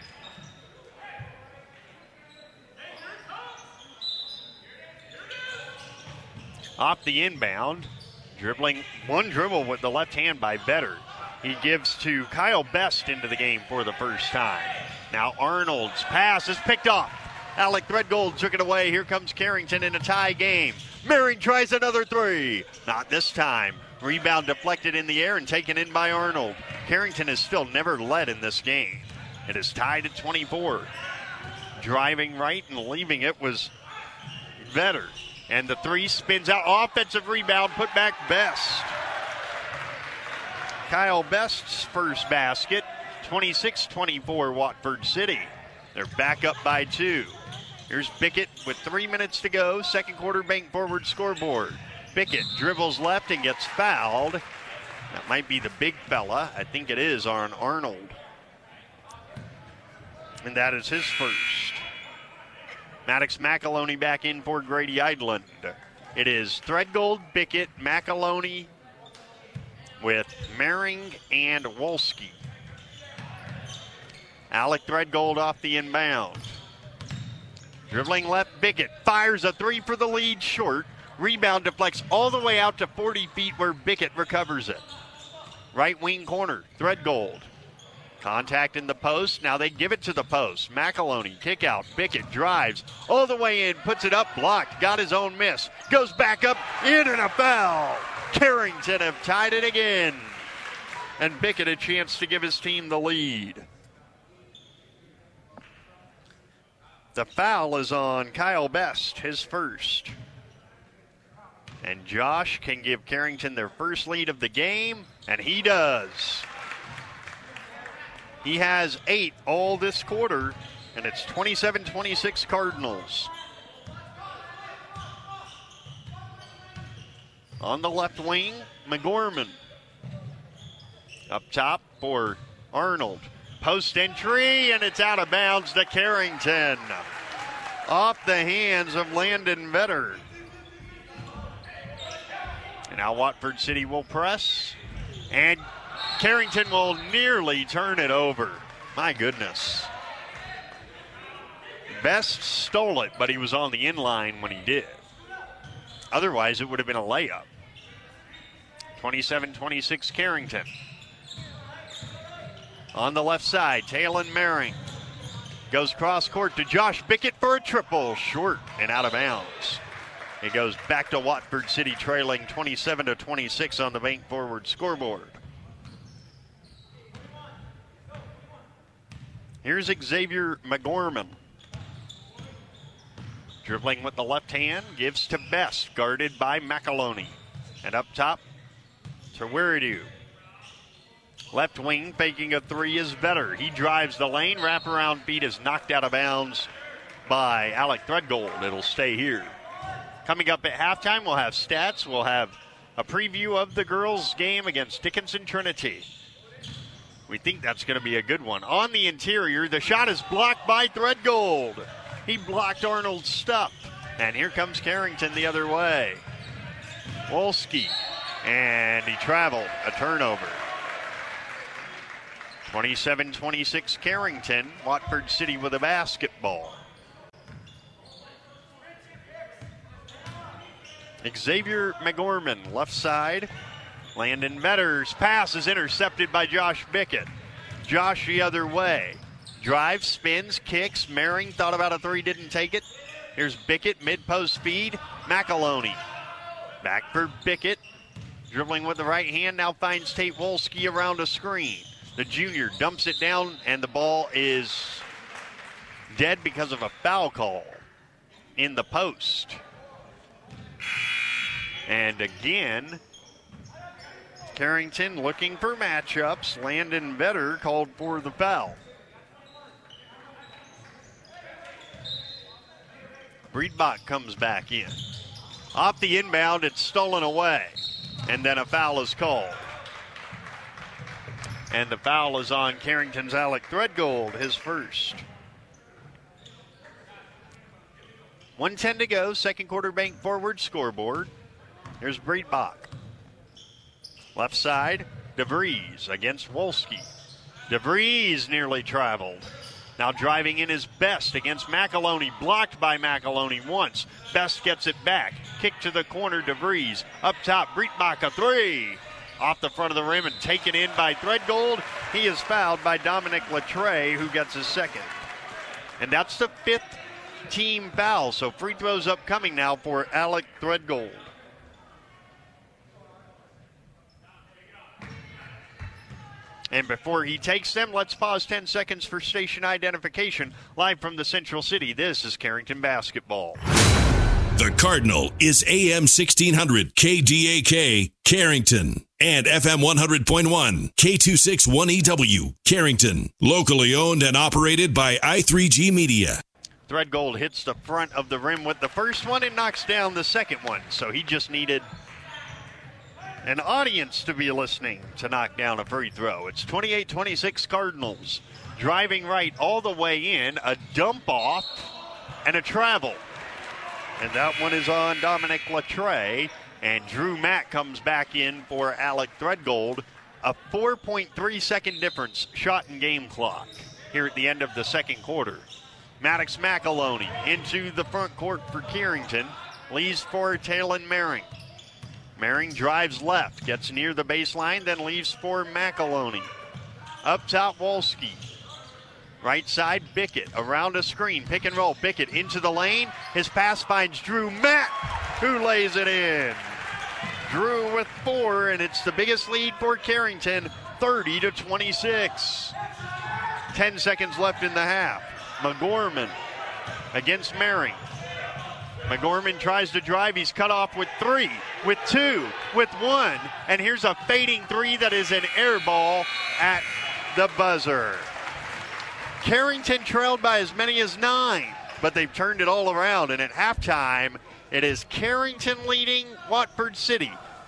Off the inbound, dribbling one dribble with the left hand by Vetter. He gives to Kyle Best into the game for the first time. Now Arnold's pass is picked off. Alec Threadgold took it away. Here comes Carrington in a tie game. Mehring tries another three. Not this time. Rebound deflected in the air and taken in by Arnold. Carrington has still never led in this game. It is tied at 24. Driving right and leaving it was Vetter. And the three spins out. Offensive rebound, put back Best. Kyle Best's first basket. 26-24 Watford City. They're back up by 2. Here's Bickett with 3 minutes to go. Second quarter bank forward scoreboard. Bickett dribbles left and gets fouled. That might be the big fella. I think it is on Arnold. And that is his first. Maddox McAloney back in for Grady Eidland. It is Threadgold, Bickett, McAloney with Mehring and Wolski. Alec Threadgold off the inbound. Dribbling left, Bickett fires a three for the lead, short. Rebound deflects all the way out to 40 feet where Bickett recovers it. Right wing corner, Threadgold. Contact in the post, now they give it to the post. McAloney, kick out, Bickett drives all the way in, puts it up, blocked, got his own miss. Goes back up, in and a foul. Carrington have tied it again. And Bickett a chance to give his team the lead. The foul is on Kyle Best, his first. And Josh can give Carrington their first lead of the game, and he does. He has 8 all this quarter, and it's 27-26 Cardinals. On the left wing, McGorman. Up top for Arnold. Post entry, and it's out of bounds to Carrington. Off the hands of Landon Vetter. And now Watford City will press. And Carrington will nearly turn it over. My goodness. Best stole it, but he was on the inline when he did. Otherwise, it would have been a layup. 27-26 Carrington. On the left side, Talon Mehring goes cross court to Josh Bickett for a triple. Short and out of bounds. It goes back to Watford City trailing 27-26 on the bank forward scoreboard. Here's Xavier McGorman. Dribbling with the left hand, gives to Best, guarded by McAloney. And up top to Weridu. Left wing, faking a three is Vetter. He drives the lane, wraparound feed is knocked out of bounds by Alec Threadgold. It'll stay here. Coming up at halftime, we'll have stats. We'll have a preview of the girls' game against Dickinson Trinity. We think that's going to be a good one. On the interior, the shot is blocked by Threadgold. He blocked Arnold's stuff. And here comes Carrington the other way. Wolski. And he traveled. A turnover. 27-26 Carrington. Watford City with a basketball. Xavier McGorman, left side. Landon Vetter's pass is intercepted by Josh Bickett. Josh the other way. Drive, spins, kicks. Maring thought about a three, didn't take it. Here's Bickett, mid-post feed. McAloney. Back for Bickett. Dribbling with the right hand, now finds Tate Wolski around a screen. The junior dumps it down, and the ball is dead because of a foul call in the post. And again, Carrington looking for matchups. Landon Vetter called for the foul. Breedbach comes back in. Off the inbound, it's stolen away. And then a foul is called. And the foul is on Carrington's Alec Threadgold, his first. 1:10 to go, second quarter bank forward scoreboard. Here's Breedbach. Left side, DeVries against Wolski. DeVries nearly traveled. Now driving in his Best against McAloney. Blocked by McAloney once. Best gets it back. Kick to the corner, DeVries. Up top, Breedbach, a three. Off the front of the rim and taken in by Threadgold. He is fouled by Dominic Latre, who gets his second. And that's the fifth team foul. So free throws upcoming now for Alec Threadgold. And before he takes them, let's pause 10 seconds for station identification. Live from the Central City, this is Carrington Basketball. The Cardinal is AM 1600 KDAK, Carrington, and FM 100.1 K261EW, Carrington. Locally owned and operated by I3G Media. Threadgold hits the front of the rim with the first one and knocks down the second one. So he just needed an audience to be listening to knock down a free throw. It's 28-26 Cardinals. Driving right all the way in, a dump off, and a travel. And that one is on Dominic Latre, and Drew Mack comes back in for Alec Threadgold. A 4.3-second difference shot in game clock here at the end of the second quarter. Maddox McAloney into the front court for Carrington. Leaves for Talon Maring. Maring drives left, gets near the baseline, then leaves for McAloney. Up top, Wolski. Right side, Bickett around a screen. Pick and roll, Bickett into the lane. His pass finds Drew Mack, who lays it in. Drew with 4, and it's the biggest lead for Carrington, 30-26. 10 seconds left in the half. McGorman against Maring. McGorman tries to drive. He's cut off with 3, with 2, with 1. And here's a fading 3 that is an air ball at the buzzer. Carrington trailed by as many as 9, but they've turned it all around. And at halftime, it is Carrington leading Watford City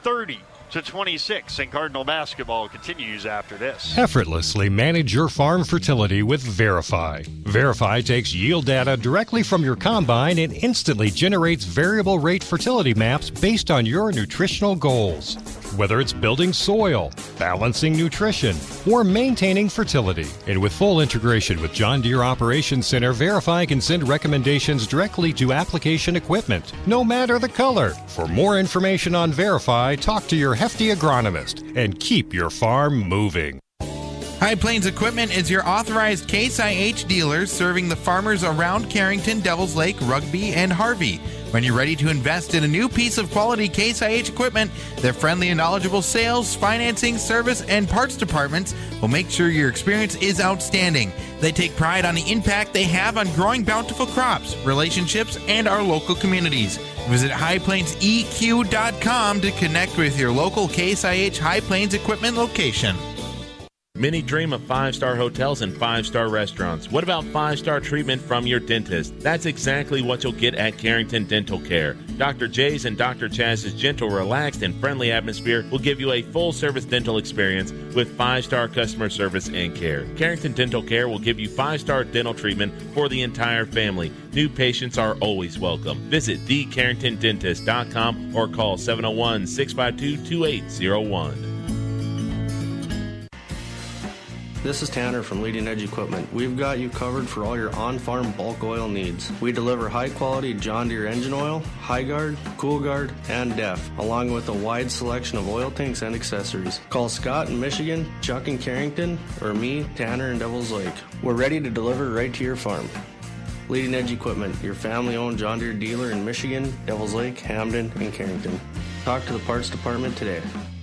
30-26. And Cardinal basketball continues after this. Effortlessly manage your farm fertility with Verify. Verify takes yield data directly from your combine and instantly generates variable rate fertility maps based on your nutritional goals. Whether it's building soil, balancing nutrition, or maintaining fertility. And with full integration with John Deere Operations Center, Verify can send recommendations directly to application equipment, no matter the color. For more information on Verify, talk to your hefty agronomist and keep your farm moving. High Plains Equipment is your authorized Case IH dealer serving the farmers around Carrington, Devils Lake, Rugby, and Harvey. When you're ready to invest in a new piece of quality Case IH equipment, their friendly and knowledgeable sales, financing, service, and parts departments will make sure your experience is outstanding. They take pride on the impact they have on growing bountiful crops, relationships, and our local communities. Visit highplainseq.com to connect with your local Case IH High Plains Equipment location. Many dream of 5-star hotels and 5-star restaurants. What about 5-star treatment from your dentist? That's exactly what you'll get at Carrington Dental Care. Dr. J's and Dr. Chaz's gentle, relaxed, and friendly atmosphere will give you a full-service dental experience with 5-star customer service and care. Carrington Dental Care will give you 5-star dental treatment for the entire family. New patients are always welcome. Visit thecarringtondentist.com or call 701-652-2801. This is Tanner from Leading Edge Equipment. We've got you covered for all your on-farm bulk oil needs. We deliver high-quality John Deere engine oil, High-Guard, Cool-Guard, and DEF, along with a wide selection of oil tanks and accessories. Call Scott in Michigan, Chuck in Carrington, or me, Tanner in Devils Lake. We're ready to deliver right to your farm. Leading Edge Equipment, your family-owned John Deere dealer in Michigan, Devils Lake, Hamden, and Carrington. Talk to the parts department today.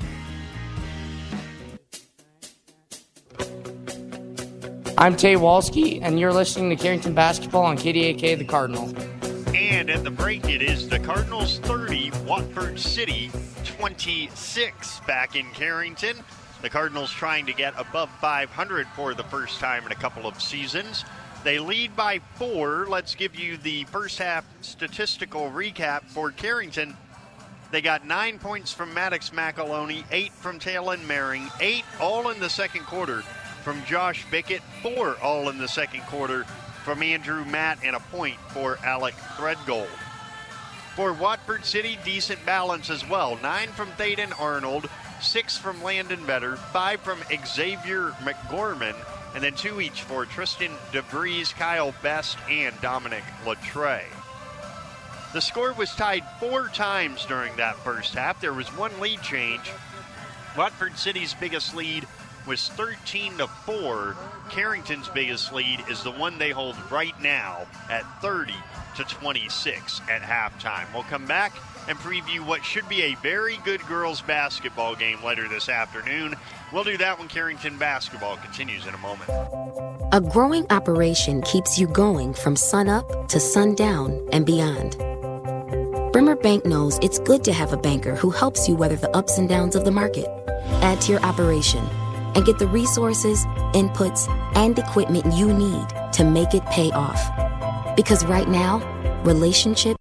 I'm Tay Walski, and you're listening to Carrington Basketball on KDAK The Cardinal. And at the break, it is the Cardinals 30, Watford City 26 back in Carrington. The Cardinals trying to get above 500 for the first time in a couple of seasons. They lead by 4. Let's give you the first half statistical recap for Carrington. They got 9 points from Maddox McAloney, 8 from Talon Mehring, 8 all in the second quarter from Josh Bickett, 4 all in the second quarter from Andrew Matt, and a point for Alec Threadgold. For Watford City, decent balance as well. 9 from Thaden Arnold, 6 from Landon Vetter, 5 from Xavier McGorman, and then 2 each for Tristan DeVries, Kyle Best, and Dominic Latre. The score was tied 4 times during that first half. There was 1 lead change. Watford City's biggest lead was 13-4. Carrington's biggest lead is the one they hold right now at 30-26 at halftime. We'll come back and preview what should be a very good girls basketball game later this afternoon. We'll do that when Carrington basketball continues in a moment. A growing operation keeps you going from sunup to sundown and beyond. Bremer Bank knows it's good to have a banker who helps you weather the ups and downs of the market. Add to your operation and get the resources, inputs, and equipment you need to make it pay off. Because right now, relationships.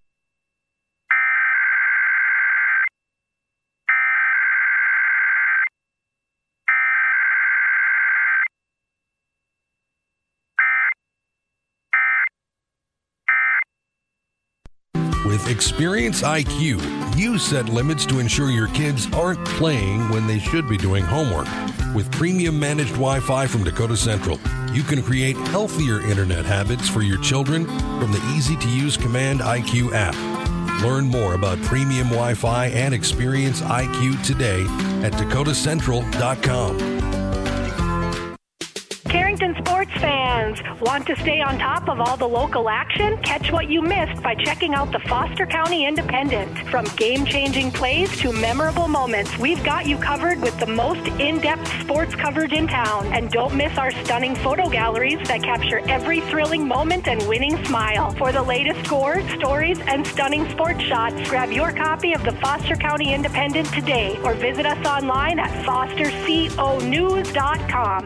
With Experience IQ, you set limits to ensure your kids aren't playing when they should be doing homework. With premium managed Wi-Fi from Dakota Central, you can create healthier internet habits for your children from the easy-to-use Command IQ app. Learn more about premium Wi-Fi and Experience IQ today at dakotacentral.com. Carrington sports fans, want to stay on top of all the local action? Catch what you missed by checking out the Foster County Independent. From game-changing plays to memorable moments, we've got you covered with the most in-depth sports coverage in town. And don't miss our stunning photo galleries that capture every thrilling moment and winning smile. For the latest scores, stories, and stunning sports shots, grab your copy of the Foster County Independent today or visit us online at fosterconews.com.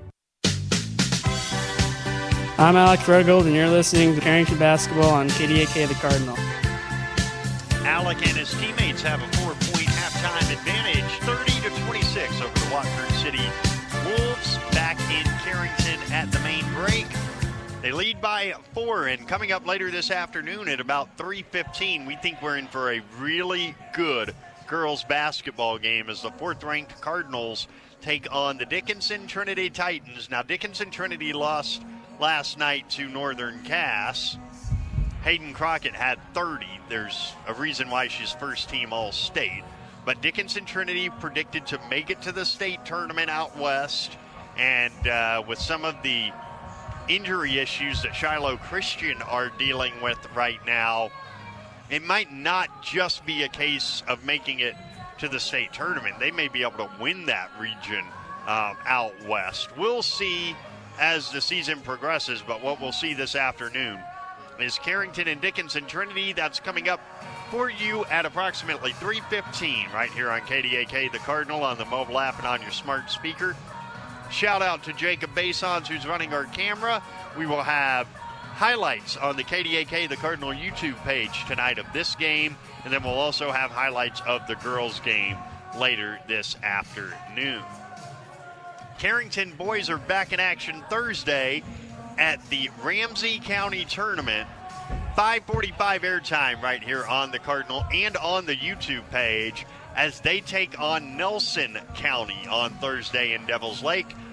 I'm Alec Threadgold, and you're listening to Carrington Basketball on KDAK The Cardinal. Alec and his teammates have a 4-point halftime advantage, 30-26 over the Watford City Wolves back in Carrington at the main break. They lead by 4, and coming up later this afternoon at about 3:15, we think we're in for a really good girls basketball game as the 4th-ranked Cardinals take on the Dickinson Trinity Titans. Now, Dickinson Trinity lost last night to Northern Cass. Hayden Crockett had 30. There's a reason why she's first team All-State. But Dickinson Trinity predicted to make it to the state tournament out west. And with some of the injury issues that Shiloh Christian are dealing with right now, it might not just be a case of making it to the state tournament. They may be able to win that region out west. We'll see as the season progresses, but what we'll see this afternoon is Carrington and Dickinson Trinity. That's coming up for you at approximately 3:15 right here on KDAK The Cardinal on the mobile app and on your smart speaker. Shout out to Jacob Basons, who's running our camera. We will have highlights on the KDAK The Cardinal YouTube page tonight of this game, and then we'll also have highlights of the girls' game later this afternoon. Carrington boys are back in action Thursday at the Ramsey County Tournament. 5:45 airtime right here on the Cardinal and on the YouTube page as they take on Nelson County on Thursday in Devils Lake.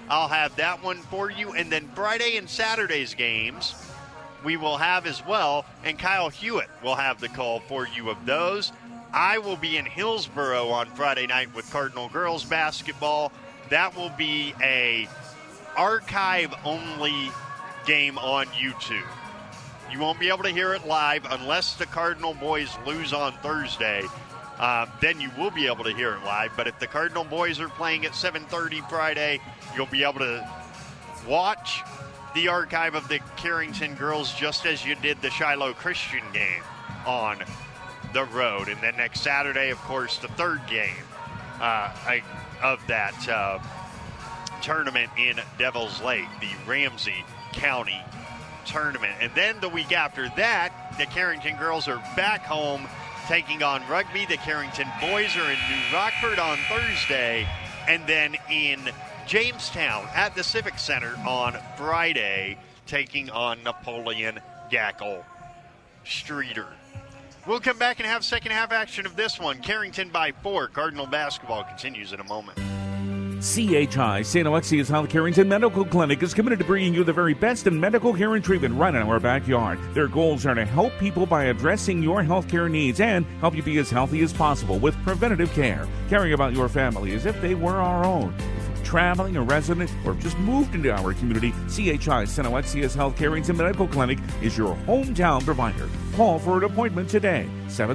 I'll have that one for you. And then Friday and Saturday's games we will have as well, and Kyle Hewitt will have the call for you of those. I will be in Hillsboro on Friday night with Cardinal girls basketball. That will be a archive-only game on YouTube. You won't be able to hear it live unless the Cardinal boys lose on Thursday. Then you will be able to hear it live. But if the Cardinal boys are playing at 7:30 Friday, you'll be able to watch the archive of the Carrington girls just as you did the Shiloh Christian game on the road. And then next Saturday, of course, the third game of that tournament in Devil's Lake, the Ramsey County tournament. And then the week after that, the Carrington girls are back home taking on rugby. The Carrington boys are in New Rockford on Thursday, and then in Jamestown at the Civic Center on Friday, taking on Napoleon Gackle Streeter. We'll come back and have second half action of this one. Carrington by 4. Cardinal basketball continues in a moment. CHI, St. Alexius Health Carrington Medical Clinic, is committed to bringing you the very best in medical care and treatment right in our backyard. Their goals are to help people by addressing your health care needs and help you be as healthy as possible with preventative care, caring about your family as if they were our own. If you're traveling, a resident, or just moved into our community, CHI, St. Alexius Health Carrington Medical Clinic is your hometown provider. Call for an appointment today,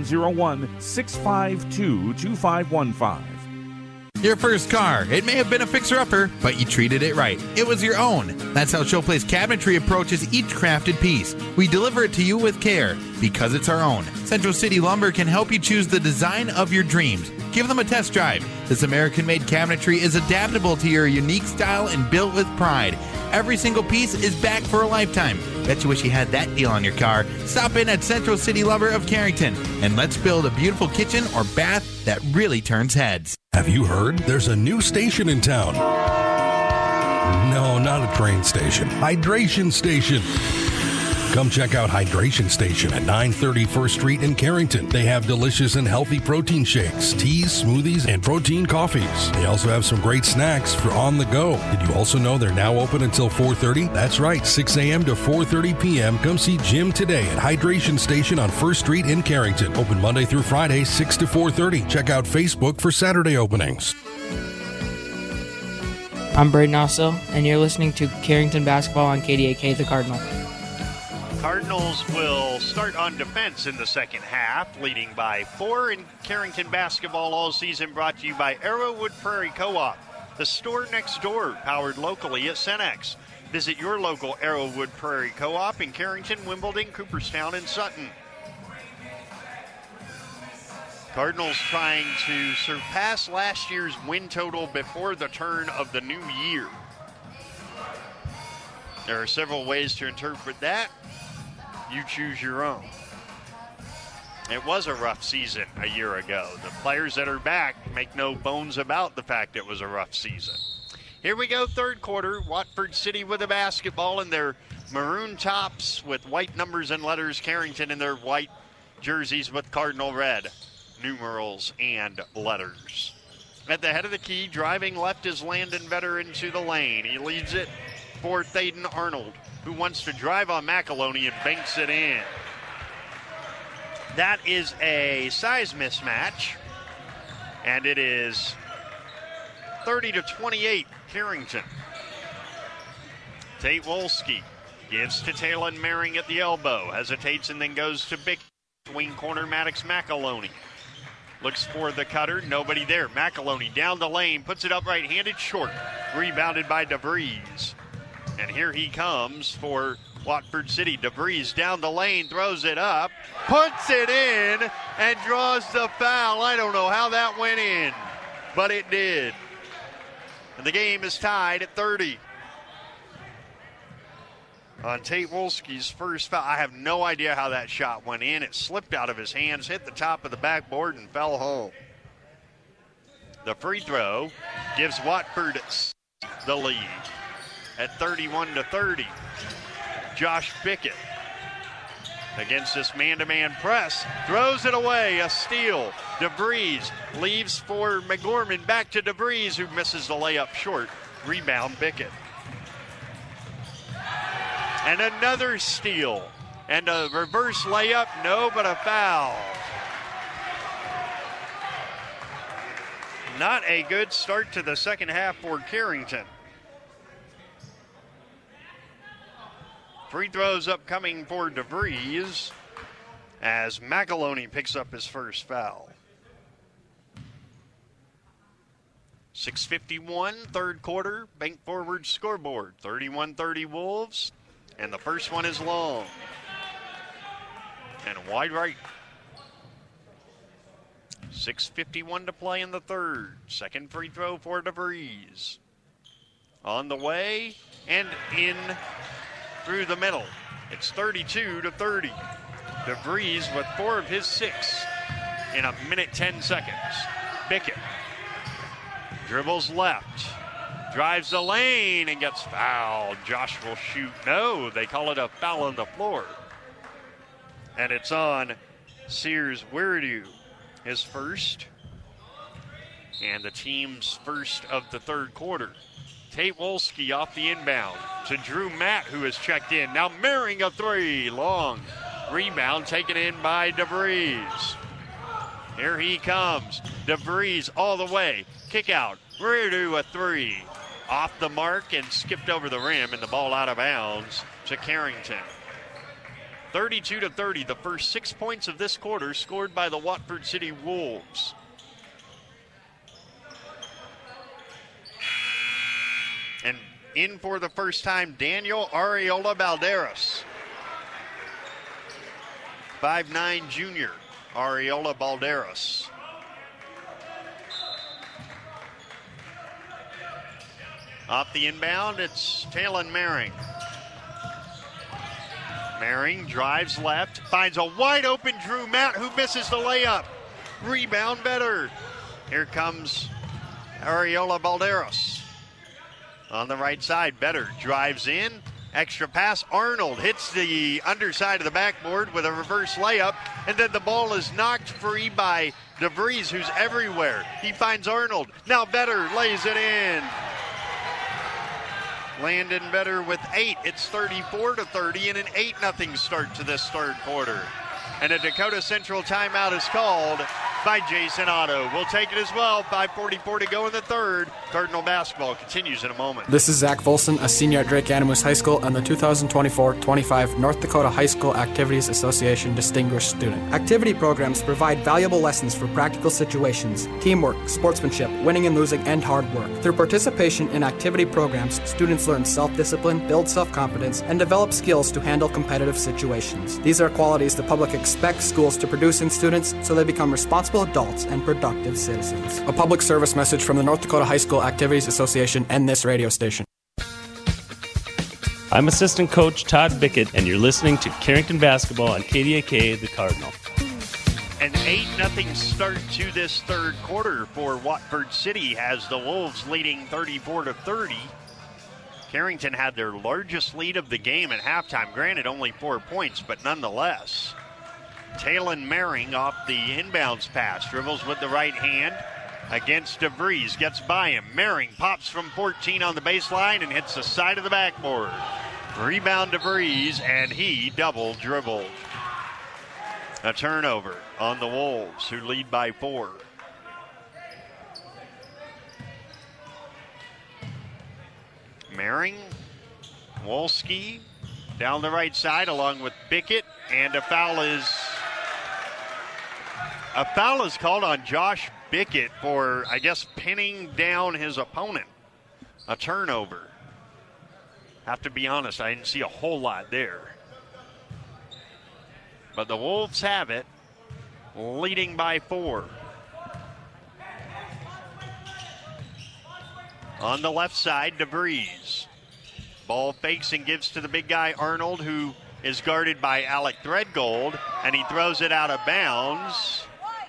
701-652-2515. Your first car. It may have been a fixer-upper, but you treated it right. It was your own. That's how Showplace Cabinetry approaches each crafted piece. We deliver it to you with care, because it's our own. Central City Lumber can help you choose the design of your dreams. Give them a test drive. This American-made cabinetry is adaptable to your unique style and built with pride. Every single piece is back for a lifetime. Bet you wish you had that deal on your car. Stop in at Central City Lumber of Carrington, and let's build a beautiful kitchen or bath that really turns heads. Have you heard? There's a new station in town. No, not a train station. Hydration Station. Come check out Hydration Station at 930 First Street in Carrington. They have delicious and healthy protein shakes, teas, smoothies, and protein coffees. They also have some great snacks for on the go. Did you also know they're now open until 4:30? That's right, 6 a.m. to 4:30 p.m. Come see Jim today at Hydration Station on First Street in Carrington. Open Monday through Friday, 6 to 4:30. Check out Facebook for Saturday openings. I'm Braden Osso, and you're listening to Carrington Basketball on KDAK, the Cardinal. Cardinals will start on defense in the second half, leading by 4 in Carrington basketball all season, brought to you by Arrowwood Prairie Co-op, the store next door, powered locally at Cenex. Visit your local Arrowwood Prairie Co-op in Carrington, Wimbledon, Cooperstown, and Sutton. Cardinals trying to surpass last year's win total before the turn of the new year. There are several ways to interpret that. You choose your own. It was a rough season a year ago. The players that are back make no bones about the fact it was a rough season. Here we go, third quarter. Watford City with the basketball in their maroon tops with white numbers and letters. Carrington in their white jerseys with cardinal red numerals and letters. At the head of the key, driving left is Landon Vetter into the lane. He leads it for Thaden Arnold, who wants to drive on McAloney and banks it in. That is a size mismatch, and it is 30-28 Carrington. Tate Wolski gives to Talon Maring at the elbow, hesitates and then goes to big wing corner Maddox McAloney. Looks for the cutter, nobody there. McAloney down the lane, puts it up right-handed, short. Rebounded by DeVries. And here he comes for Watford City. DeVries down the lane, throws it up, puts it in, and draws the foul. I don't know how that went in, but it did. And the game is tied at 30. On Tate Wolski's first foul, I have no idea how that shot went in. It slipped out of his hands, hit the top of the backboard, and fell home. The free throw gives Watford the lead at 31-30. Josh Bickett against this man-to-man press, throws it away, a steal. DeVries leaves for McGorman, back to DeVries, who misses the layup short. Rebound, Bickett. And another steal. And a reverse layup, no, but a foul. Not a good start to the second half for Carrington. Free throws upcoming for DeVries as McAloney picks up his first foul. 6:51, third quarter, Bank Forward scoreboard. 31-30 Wolves, and the first one is long. And wide right. 6:51 to play in the third. Second free throw for DeVries. On the way and in through the middle. It's 32-30. DeVries with 4 of his 6 in a minute 10 seconds. Bickett dribbles left, drives the lane and gets fouled. Josh will shoot. No, they call it a foul on the floor. And it's on Sears Wiridu, his first, and the team's first of the third quarter. Tate Wolski off the inbound to Drew Matt, who has checked in. Now Mehring a 3, long. Rebound taken in by DeVries. Here he comes. DeVries all the way. Kick out. Wiridu a 3. Off the mark and skipped over the rim, and the ball out of bounds to Carrington. 32-30, the first 6 points of this quarter scored by the Watford City Wolves. And in for the first time, Daniel Areola Balderas. 5'9" junior, Areola Balderas. Off the inbound, it's Talon Mehring. Mehring drives left, finds a wide open Drew Matt, who misses the layup. Rebound better. Here comes Areola Balderas. On the right side, Better drives in. Extra pass, Arnold hits the underside of the backboard with a reverse layup, and then the ball is knocked free by DeVries, who's everywhere. He finds Arnold. Now Better lays it in. Landon Better with 8. It's 34-30 and an 8-0 start to this third quarter. And a Dakota Central timeout is called by Jason Otto. We'll take it as well. 5:44 to go in the third. Cardinal basketball continues in a moment. This is Zach Volson, a senior at Drake Animus High School and the 2024-25 North Dakota High School Activities Association Distinguished Student. Activity programs provide valuable lessons for practical situations, teamwork, sportsmanship, winning and losing, and hard work. Through participation in activity programs, students learn self-discipline, build self-confidence, and develop skills to handle competitive situations. These are qualities the public expects schools to produce in students so they become responsible adults and productive citizens. A public service message from the North Dakota High School Activities Association and this radio station. I'm assistant coach Todd Bickett, and you're listening to Carrington Basketball on KDAK, the Cardinal. An 8-0 start to this third quarter for Watford City has the Wolves leading 34-30. Carrington had their largest lead of the game at halftime. Granted, only 4 points, but nonetheless. Talon Mehring off the inbounds pass. Dribbles with the right hand against DeVries. Gets by him. Mehring pops from 14 on the baseline and hits the side of the backboard. Rebound DeVries, and he double dribbled. A turnover on the Wolves, who lead by 4. Mehring, Wolski down the right side along with Bickett, and a foul is called on Josh Bickett for, I guess, pinning down his opponent. A turnover. Have to be honest, I didn't see a whole lot there. But the Wolves have it, leading by 4. On the left side, DeVries. Ball fakes and gives to the big guy Arnold, who is guarded by Alec Threadgold, and he throws it out of bounds.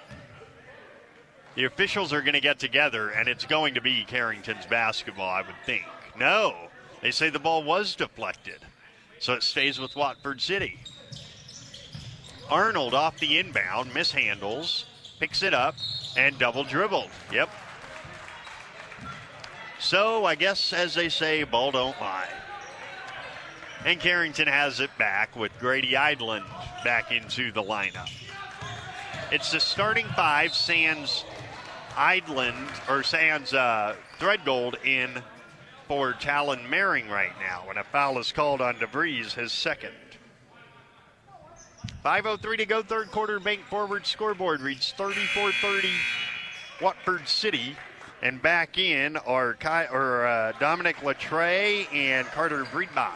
The officials are going to get together, and it's going to be Carrington's basketball, I would think. No, they say the ball was deflected, so it stays with Watford City. Arnold off the inbound, mishandles, picks it up, and double dribbled. Yep. So I guess, as they say, ball don't lie. And Carrington has it back with Grady Idland back into the lineup. It's the starting five, sans Threadgold in for Talon Mehring right now. And a foul is called on DeVries, his second. 5:03 to go, third quarter. Bank Forward scoreboard reads 34-30 Watford City. And back in are Dominic Latre and Carter Breedbach.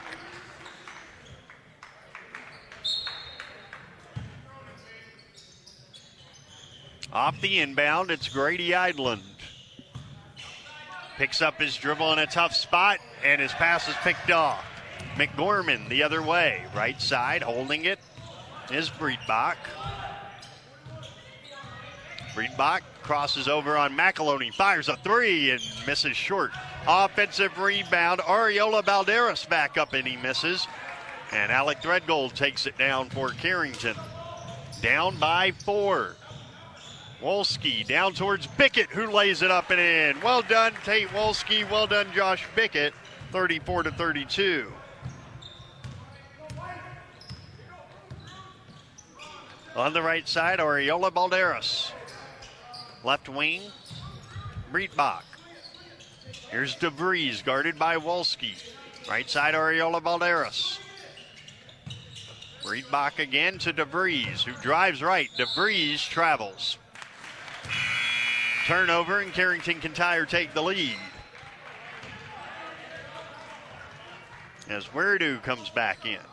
Off the inbound, it's Grady Idland. Picks up his dribble in a tough spot, and his pass is picked off. McGorman the other way. Right side, holding it is Breedbach. Breedbach crosses over on McAloney, fires a three and misses short. Offensive rebound, Ariola Balderas back up and he misses. And Alec Threadgold takes it down for Carrington. Down by 4. Wolski down towards Bickett, who lays it up and in. Well done, Tate Wolski. Well done, Josh Bickett. 34-32. On the right side, Ariola Balderas. Left wing, Breedbach. Here's DeVries, guarded by Wolski. Right side, Ariola Balderas. Breedbach again to DeVries, who drives right. DeVries travels. Turnover, and Carrington can tie or take the lead. As Weirdu comes back in.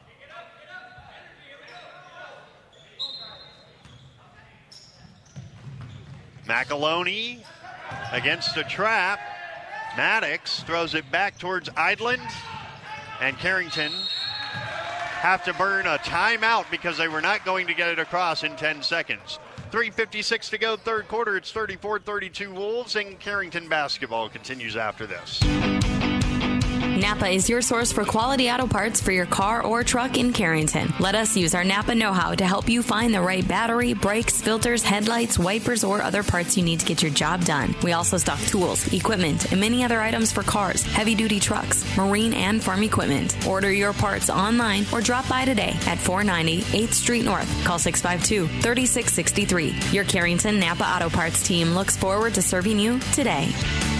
McAloney against a trap. Maddox throws it back towards Idland. And Carrington have to burn a timeout because they were not going to get it across in 10 seconds. 3:56 to go, third quarter. It's 34-32 Wolves, and Carrington basketball continues after this. Napa is your source for quality auto parts for your car or truck in Carrington. Let us use our Napa know-how to help you find the right battery, brakes, filters, headlights, wipers, or other parts you need to get your job done. We also stock tools, equipment, and many other items for cars, heavy-duty trucks, marine, and farm equipment. Order your parts online or drop by today at 490 8th Street North. Call 652-3663. Your Carrington Napa Auto Parts team looks forward to serving you today.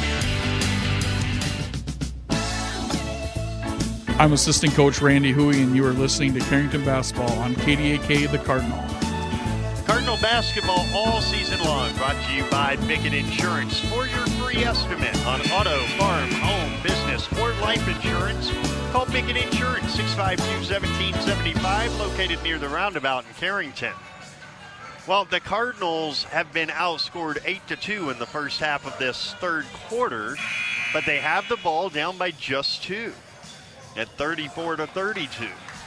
I'm assistant coach Randy Huey, and you are listening to Carrington Basketball on KDAK The Cardinal. Cardinal basketball all season long, brought to you by Bickett Insurance. For your free estimate on auto, farm, home, business, or life insurance, call Bickett Insurance, 652-1775, located near the roundabout in Carrington. Well, the Cardinals have been outscored 8-2 in the first half of this third quarter, but they have the ball down by just 2. At 34-32.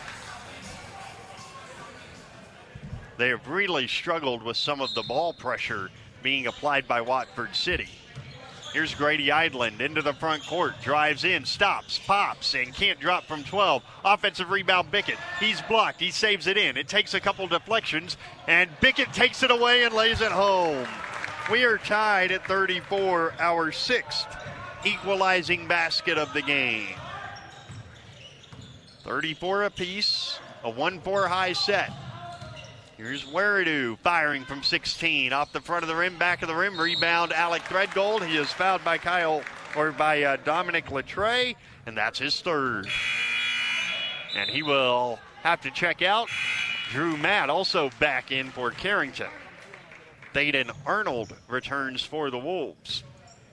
They have really struggled with some of the ball pressure being applied by Watford City. Here's Grady Idland into the front court, drives in, stops, pops, and can't drop from 12. Offensive rebound, Bickett. He's blocked, he saves it in. It takes a couple deflections, and Bickett takes it away and lays it home. We are tied at 34, our 6th equalizing basket of the game. 34 apiece, a 1-4 high set. Here's Weirdu firing from 16 off the front of the rim, back of the rim. Rebound, Alec Threadgold. He is fouled by Dominic Latre, and that's his third. And he will have to check out. Drew Matt also back in for Carrington. Thaden Arnold returns for the Wolves.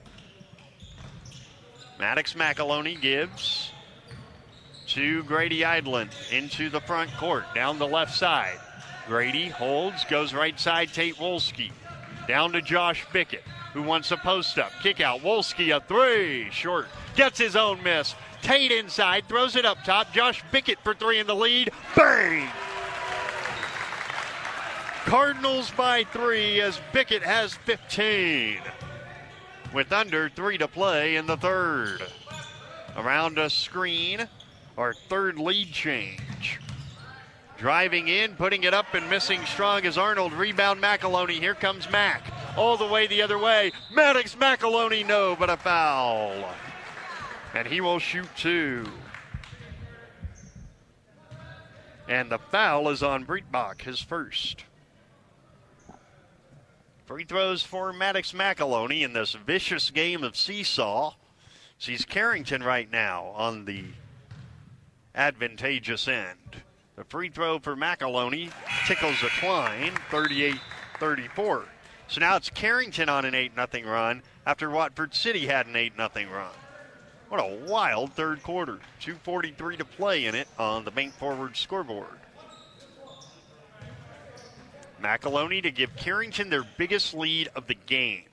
Maddox McAloney gives to Grady Idland into the front court, down the left side. Grady holds, goes right side, Tate Wolski. Down to Josh Bickett, who wants a post-up. Kick out, Wolski, a three, short. Gets his own miss. Tate inside, throws it up top. Josh Bickett for 3 in the lead. Bang! Cardinals by 3 as Bickett has 15. With under 3 to play in the third. Around a screen. Our third lead change. Driving in, putting it up and missing strong is Arnold. Rebound McAloney. Here comes Mack. all the way the other way. Maddox McAloney, no, but a foul. And he will shoot 2. And the foul is on Breitbach, his first. Free throws for Maddox McAloney in this vicious game of seesaw. Sees Carrington right now on the advantageous end. The free throw for McAloney tickles a Klein, 38-34. So now it's Carrington on an 8-0 run after Watford City had an 8-0 run. What a wild third quarter. 2:43 to play in it on the Bank Forward scoreboard. McAloney to give Carrington their biggest lead of the game.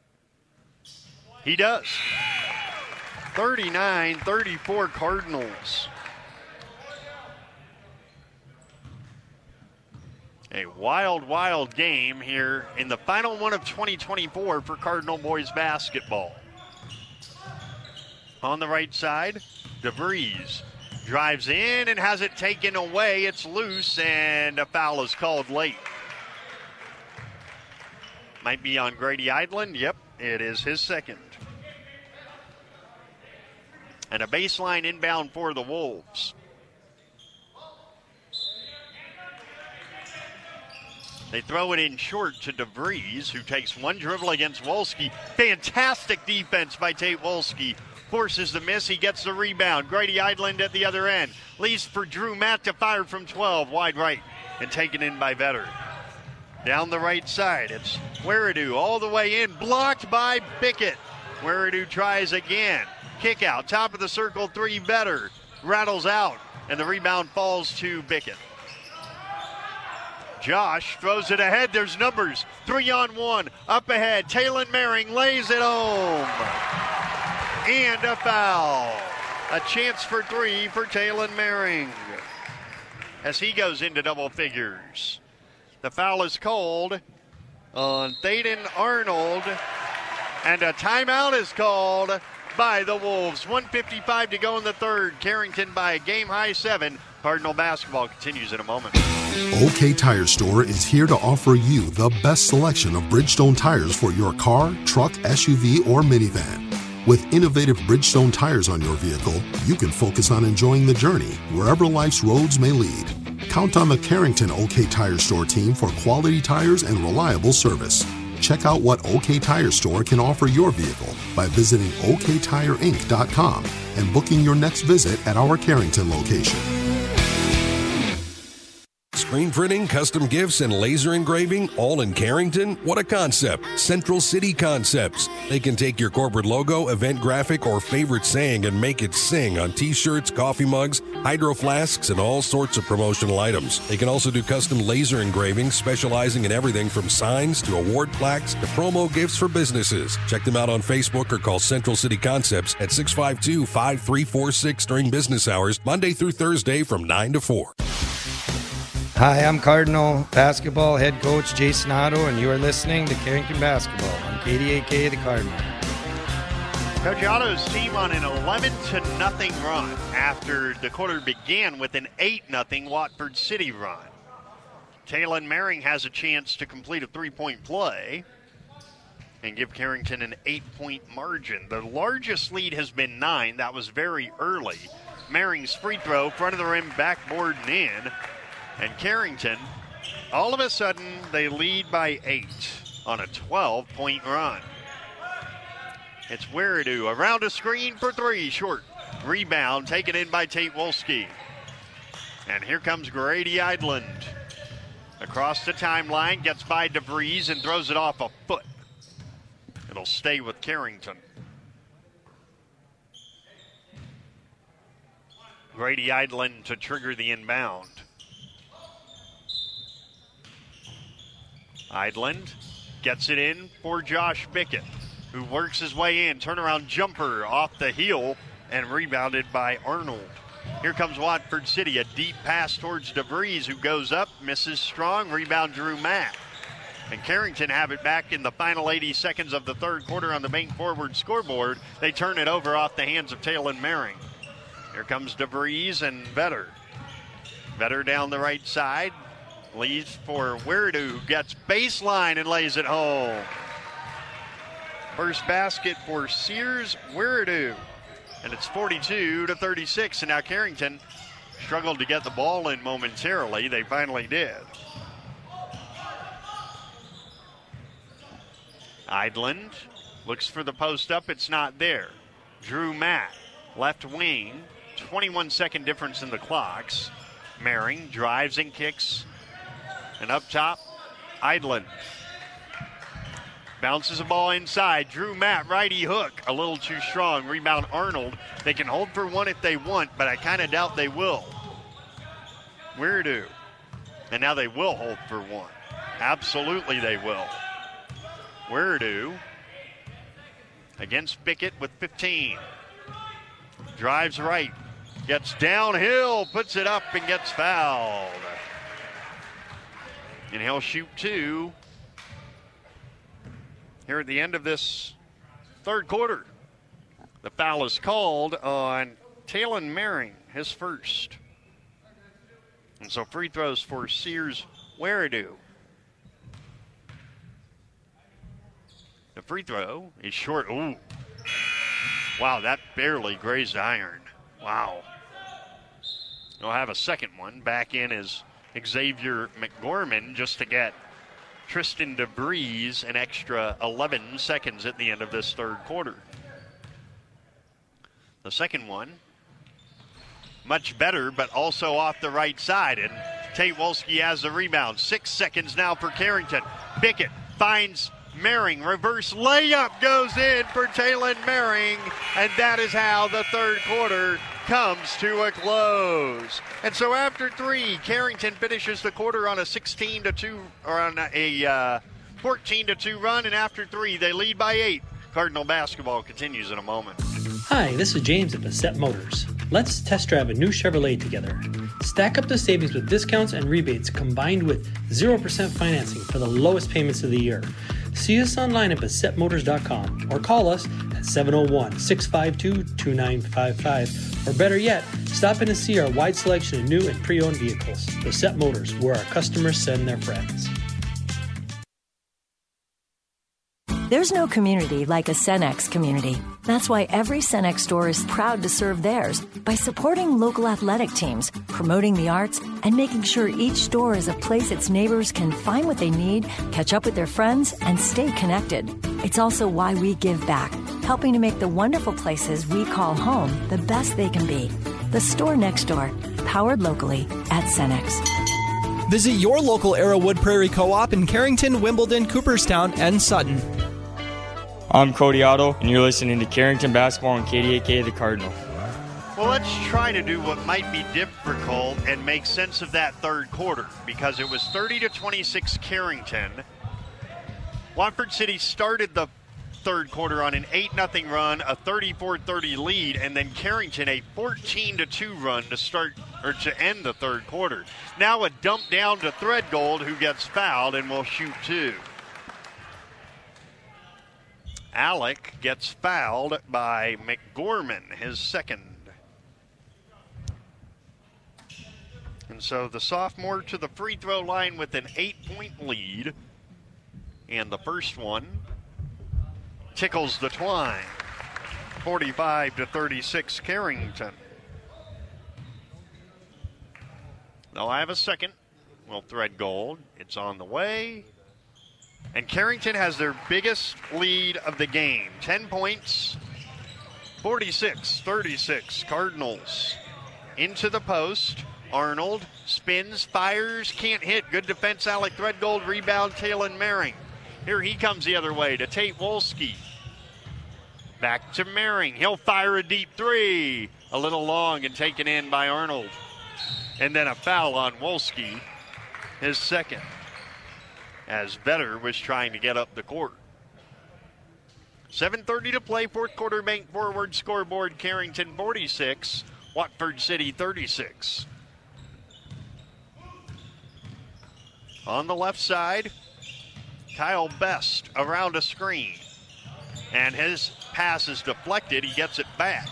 He does. 39-34 Cardinals. A wild, wild game here in the final one of 2024 for Cardinal boys basketball. On the right side, DeVries drives in and has it taken away. It's loose and a foul is called late. Might be on Grady Eidland. Yep, it is his second. And a baseline inbound for the Wolves. They throw it in short to DeVries, who takes one dribble against Wolski. Fantastic defense by Tate Wolski. Forces the miss. He gets the rebound. Grady Eidland at the other end. Leaves for Drew Matt to fire from 12. Wide right. And taken in by Vetter. Down the right side. It's Weredu all the way in. Blocked by Bickett. Weredu tries again. Kick out. Top of the circle. 3 Vetter. Rattles out. And the rebound falls to Bickett. Josh throws it ahead. There's numbers. 3-on-1. Up ahead. Taylon Merring lays it home. And a foul. A chance for 3 for Taylon Merring as he goes into double figures. The foul is called on Thaden Arnold. And a timeout is called by the Wolves. 1:55 to go in the third. Carrington by a game-high 7. Cardinal basketball continues in a moment. OK Tire Store is here to offer you the best selection of Bridgestone tires for your car, truck, SUV, or minivan. With innovative Bridgestone tires on your vehicle, you can focus on enjoying the journey wherever life's roads may lead. Count on the Carrington OK Tire Store team for quality tires and reliable service. Check out what OK Tire Store can offer your vehicle by visiting oktireinc.com and booking your next visit at our Carrington location. Screen printing, custom gifts, and laser engraving, all in Carrington? What a concept. Central City Concepts. They can take your corporate logo, event graphic, or favorite saying and make it sing on t-shirts, coffee mugs, hydro flasks, and all sorts of promotional items. They can also do custom laser engraving, specializing in everything from signs to award plaques to promo gifts for businesses. Check them out on Facebook or call Central City Concepts at 652-5346 during business hours, Monday through Thursday from 9 to 4. Hi, I'm Cardinal basketball head coach Jason Otto, and you are listening to Carrington Basketball on KDAK The Cardinal. Coach Otto's team on an 11-0 run after the quarter began with an 8-0 Watford City run. Taylon Merring has a chance to complete a 3-point play and give Carrington an 8-point margin. The largest lead has been 9. That was very early. Merring's free throw, front of the rim, backboard and in. And Carrington, all of a sudden, they lead by 8 on a 12-point run. It's Weredu around a screen for 3, short. Rebound taken in by Tate Wolski. And here comes Grady Eidland. Across the timeline, gets by DeVries and throws it off a foot. It'll stay with Carrington. Grady Eidland to trigger the inbound. Eidland gets it in for Josh Bickett, who works his way in. Turnaround jumper off the heel and rebounded by Arnold. Here comes Watford City. A deep pass towards DeVries, who goes up, misses strong. Rebound Drew Mack. And Carrington have it back in the final 80 seconds of the third quarter on the Bank Forward scoreboard. They turn it over off the hands of Taylon Merring. Here comes DeVries and Vetter. Vetter down the right side. Leads for Weredu, who gets baseline and lays it home. First basket for Sears Wiredu. And it's 42-36. And now Carrington struggled to get the ball in momentarily. They finally did. Idland looks for the post up. It's not there. Drew Matt, left wing. 21-second difference in the clocks. Mehring drives and kicks. And up top, Idland. Bounces the ball inside. Drew Matt, righty hook. A little too strong. Rebound Arnold. They can hold for one if they want, but I kind of doubt they will. Wiredu. And now they will hold for one. Absolutely they will. Wiredu against Bickett with 15. Drives right. Gets downhill. Puts it up and gets fouled. And he'll shoot two here at the end of this third quarter. The foul is called on Talon Mehring, his first. And so free throws for Sears Wiredu. The free throw is short. Ooh. Wow, that barely grazed iron. Wow. They'll have a second one. Back in is Xavier McGorman just to get Tristan DeBreeze an extra 11 seconds at the end of this third quarter. The second one, much better, but also off the right side. And Tate Wolski has the rebound. 6 seconds now for Carrington. Bickett finds Mehring. Reverse layup goes in for Talon Mehring. And that is how the third quarter comes to a close. And so after three, Carrington finishes the quarter on a 16-2 or on a 14-2 run, and after three, they lead by 8. Cardinal basketball continues in a moment. Hi, this is James at Bassett Motors. Let's test drive a new Chevrolet together. Stack up the savings with discounts and rebates combined with 0% financing for the lowest payments of the year. See us online at BassettMotors.com or call us at 701-652-2955. Or better yet, stop in and see our wide selection of new and pre-owned vehicles. Bassett Motors, where our customers send their friends. There's no community like a Cenex community. That's why every Cenex store is proud to serve theirs by supporting local athletic teams, promoting the arts, and making sure each store is a place its neighbors can find what they need, catch up with their friends, and stay connected. It's also why we give back, helping to make the wonderful places we call home the best they can be. The store next door, powered locally at Cenex. Visit your local Arrowwood Prairie Co-op in Carrington, Wimbledon, Cooperstown, and Sutton. I'm Cody Otto, and you're listening to Carrington Basketball on KDAK The Cardinal. Well, let's try to do what might be difficult and make sense of that third quarter, because it was 30-26 Carrington. Watford City started the third quarter on an 8-0 run, a 34-30 lead, and then Carrington a 14-2 run to start or to end the third quarter. Now a dump down to Threadgold, who gets fouled and will shoot two. Alec gets fouled by McGorman, his second. And so the sophomore to the free throw line with an 8-point lead. And the first one tickles the twine. 45-36 Carrington. They'll have a second. Will Threadgold. It's on the way. And Carrington has their biggest lead of the game. 10 points, 46-36. Cardinals into the post. Arnold spins, fires, can't hit. Good defense, Alec Threadgold. Rebound, Talon Mehring. Here he comes the other way to Tate Wolski. Back to Mehring. He'll fire a deep three. A little long and taken in by Arnold. And then a foul on Wolski, his second, as Vetter was trying to get up the court. 7:30 to play, fourth quarter. Bank Forward scoreboard. Carrington 46, Watford City 36. On the left side, Kyle Best around a screen. And his pass is deflected. He gets it back.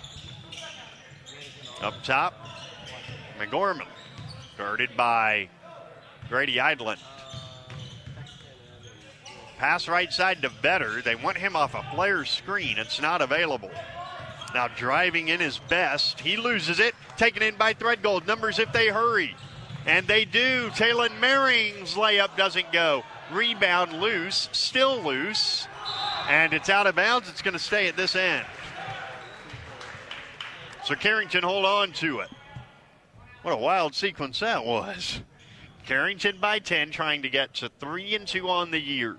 Up top, McGorman, guarded by Grady Idland. Pass right side to Vetter. They want him off a flare screen. It's not available. Now driving in is Best. He loses it. Taken in by Threadgold. Numbers if they hurry. And they do. Taylon Merring's layup doesn't go. Rebound loose. Still loose. And it's out of bounds. It's going to stay at this end. So Carrington hold on to it. What a wild sequence that was. Carrington by 10, trying to get to 3-2 on the year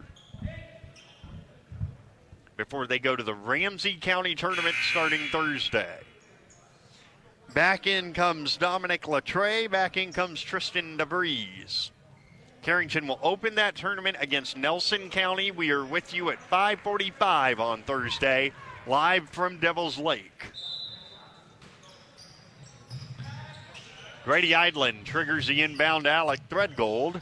before they go to the Ramsey County Tournament starting Thursday. Back in comes Dominic Latre. Back in comes Tristan DeVries. Carrington will open that tournament against Nelson County. We are with you at 5:45 on Thursday, live from Devil's Lake. Grady Eidland triggers the inbound Alec Threadgold.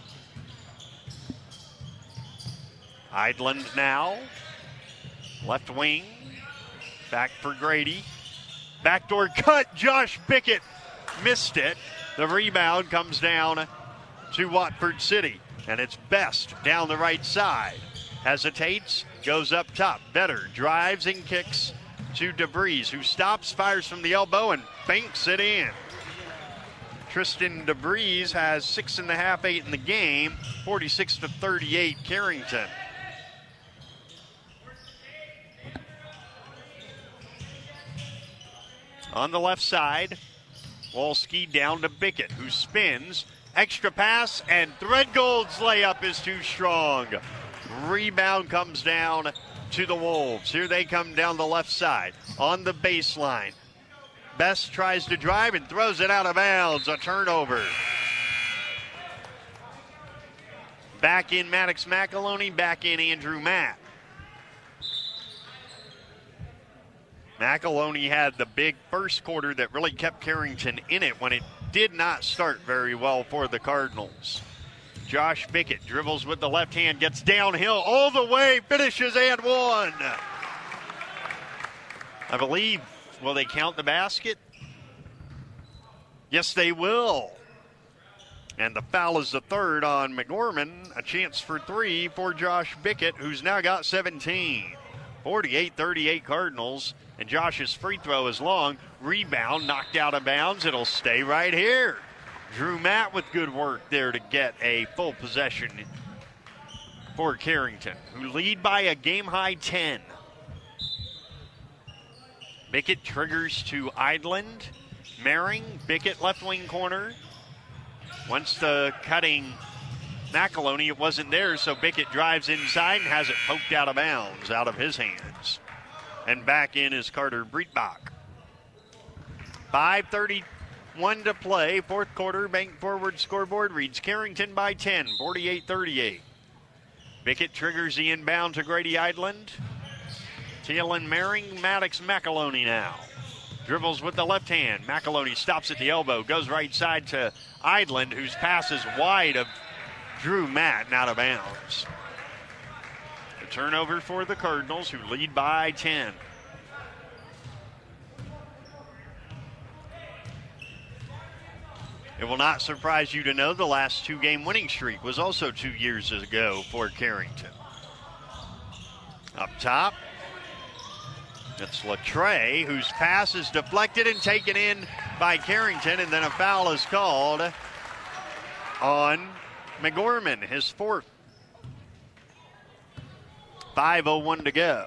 Eidland now. Left wing. Back for Grady. Backdoor cut. Josh Bickett missed it. The rebound comes down to Watford City. And it's Best down the right side. Hesitates. Goes up top. Vetter drives and kicks to DeVries, who stops, fires from the elbow, and banks it in. Tristan DeVries has 6.5, 8 in the game, 46-38 Carrington. On the left side, Wolski down to Bickett, who spins. Extra pass, and Threadgold's layup is too strong. Rebound comes down to the Wolves. Here they come down the left side on the baseline. Best tries to drive and throws it out of bounds. A turnover. Back in Maddox McAloney, back in Andrew Matt. McAloney had the big first quarter that really kept Carrington in it when it did not start very well for the Cardinals. Josh Bickett dribbles with the left hand, gets downhill all the way, finishes and one. I believe, will they count the basket? Yes, they will. And the foul is the third on McGorman. A chance for three for Josh Bickett, who's now got 17. 48-38 Cardinals. And Josh's free throw is long. Rebound knocked out of bounds. It'll stay right here. Drew Matt with good work there to get a full possession for Carrington, who lead by a game-high 10. Bickett triggers to Eidland. Mehring, Bickett left wing corner. Once the cutting McAloney, it wasn't there, so Bickett drives inside and has it poked out of bounds, out of his hands. And back in is Carter Breitbach. 5:31 to play, fourth quarter. Bank Forward scoreboard reads Carrington by 10, 48-38. Bickett triggers the inbound to Grady Eidland. Taylon Mehring, Maddox McAloney now. Dribbles with the left hand. McAloney stops at the elbow, goes right side to Eidland, whose pass is wide of Drew Matt and out of bounds. The turnover for the Cardinals, who lead by 10. It will not surprise you to know the last two-game winning streak was also 2 years ago for Carrington. Up top, it's Latre, whose pass is deflected and taken in by Carrington, and then a foul is called on McGorman, his fourth. 5:01 to go.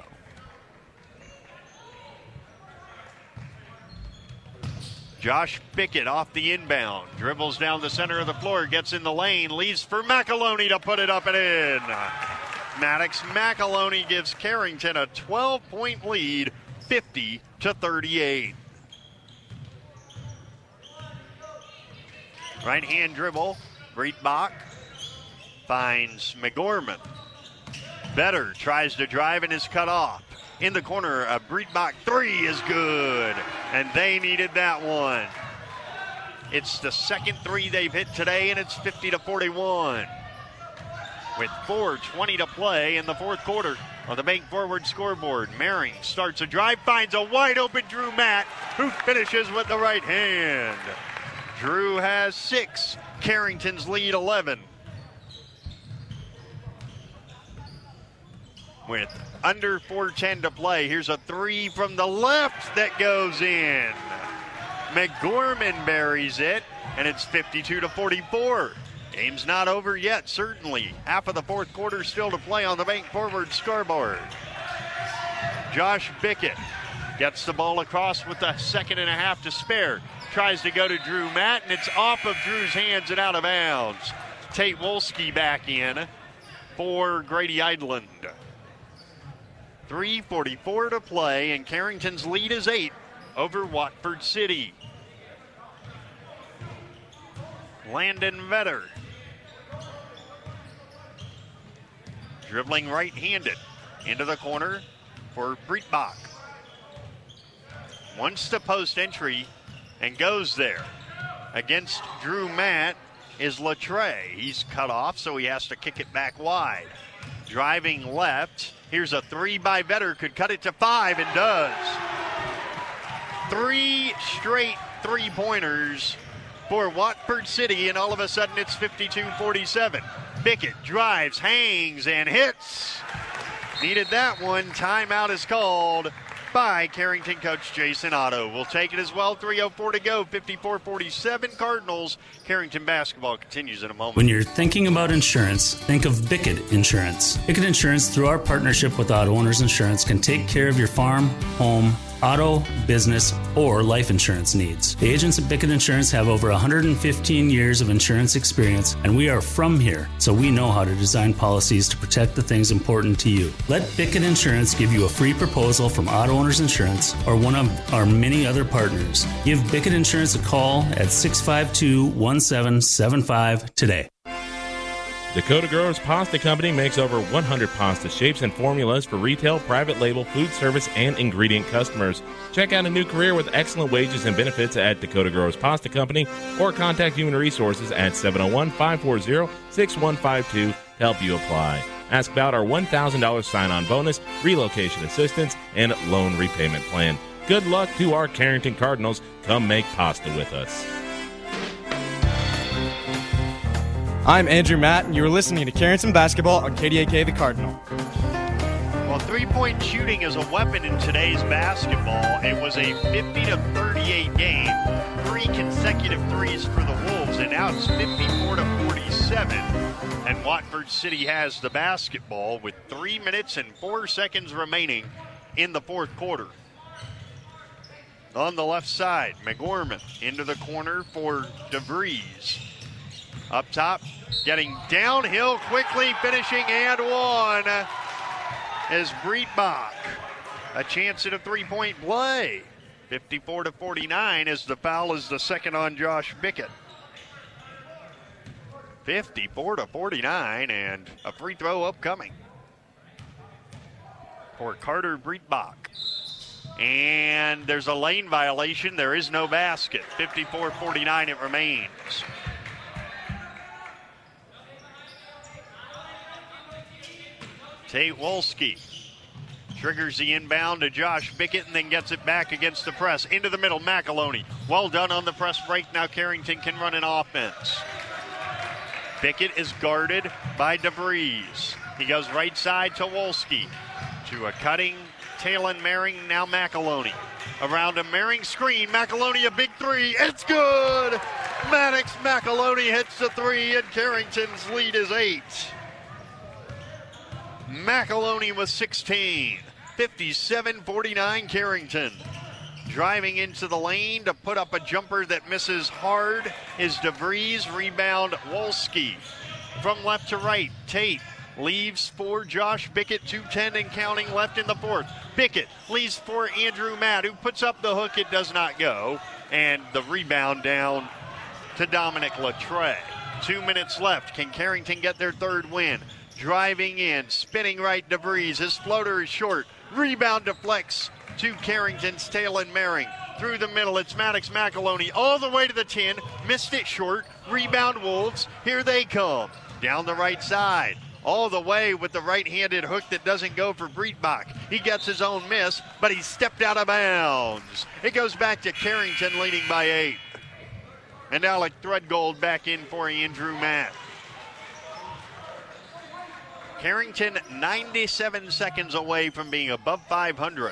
Josh Bickett off the inbound, dribbles down the center of the floor, gets in the lane, leaves for McAloney to put it up and in. Maddox McAloney gives Carrington a 12-point lead, 50-38. Right hand dribble, Breitbach finds McGorman. Vetter tries to drive and is cut off. In the corner, a Breitbach three is good, and they needed that one. It's the second three they've hit today, and it's 50-41. With 4:20 to play in the fourth quarter on the Bank Forward scoreboard, Mehring starts a drive, finds a wide open Drew Matt, who finishes with the right hand. Drew has 6, Carrington's lead 11. with under 4:10 to play. Here's a three from the left that goes in. McGorman buries it, and it's 52-44. Game's not over yet, certainly. Half of the fourth quarter still to play on the Bank Forward scoreboard. Josh Bickett gets the ball across with a second and a half to spare. Tries to go to Drew Matt, and it's off of Drew's hands and out of bounds. Tate Wolski back in for Grady Eidland. 3:44 to play, and Carrington's lead is 8 over Watford City. Landon Vetter dribbling right-handed into the corner for Breitbach. Wants the post entry and goes there. Against Drew Matt is Latre. He's cut off, so he has to kick it back wide. Driving left. Here's a three by Vetter. Could cut it to 5 and does. 3 straight three-pointers for Watford City, and all of a sudden it's 52-47. Bickett drives, hangs, and hits. Needed that one. Timeout is called by Carrington coach Jason Otto. We'll take it as well. 3:04 to go. 54-47 Cardinals. Carrington basketball continues in a moment. When you're thinking about insurance, think of Bickett Insurance. Bickett Insurance, through our partnership with Auto Owners Insurance, can take care of your farm, home, auto, business, or life insurance needs. The agents at Bickett Insurance have over 115 years of insurance experience, and we are from here, so we know how to design policies to protect the things important to you. Let Bickett Insurance give you a free proposal from Auto Owners Insurance or one of our many other partners. Give Bickett Insurance a call at 652-1775 today. Dakota Growers Pasta Company makes over 100 pasta shapes and formulas for retail, private label, food service, and ingredient customers. Check out a new career with excellent wages and benefits at Dakota Growers Pasta Company, or contact Human Resources at 701-540-6152 to help you apply. Ask about our $1,000 sign-on bonus, relocation assistance, and loan repayment plan. Good luck to our Carrington Cardinals. Come make pasta with us. I'm Andrew Matt, and you're listening to Carrington Basketball on KDAK The Cardinal. Well, three-point shooting is a weapon in today's basketball. It was a 50-38 game, 3 consecutive threes for the Wolves, and now it's 54-47. And Watford City has the basketball with 3 minutes and 4 seconds remaining in the fourth quarter. On the left side, McGorman into the corner for DeVries. Up top, getting downhill quickly, finishing and one is Breitbach. A chance at a three-point play. 54-49 as the foul is the second on Josh Bickett. 54-49 and a free throw upcoming for Carter Breitbach. And there's a lane violation. There is no basket. 54-49 it remains. Tate Wolski triggers the inbound to Josh Bickett and then gets it back against the press. Into the middle, McAloney. Well done on the press break. Now Carrington can run an offense. Bickett is guarded by DeVries. He goes right side to Wolski. To a cutting Talon Mehring, now McAloney. Around a Mehring screen, McAloney a big three. It's good! Maddox McAloney hits the three and Carrington's lead is 8. McAloney with 16. 57-49 Carrington. Driving into the lane to put up a jumper that misses hard is DeVries. Rebound Wolski. From left to right, Tate leaves for Josh Bickett. 2:10 and counting left in the fourth. Bickett leaves for Andrew Matt, who puts up the hook. It does not go. And the rebound down to Dominic Latre. 2 minutes left. Can Carrington get their third win? Driving in, spinning right DeVries. His floater is short. Rebound deflects to Carrington's Talon Mehring. Through the middle, it's Maddox McAloney all the way to the 10. Missed it short. Rebound Wolves. Here they come. Down the right side. All the way with the right-handed hook that doesn't go for Breitbach. He gets his own miss, but he stepped out of bounds. It goes back to Carrington leading by 8. And Alec Threadgold back in for Andrew Matt. Carrington 97 seconds away from being above 500.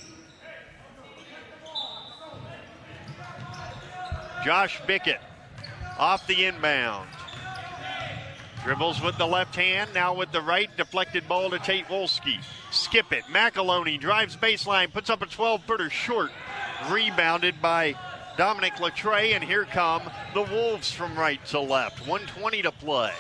Josh Bickett off the inbound. Dribbles with the left hand, now with the right. Deflected ball to Tate Wolski. Skip it. McAloney drives baseline, puts up a 12-footer short. Rebounded by Dominic Latre, and here come the Wolves from right to left. 1:20 to play.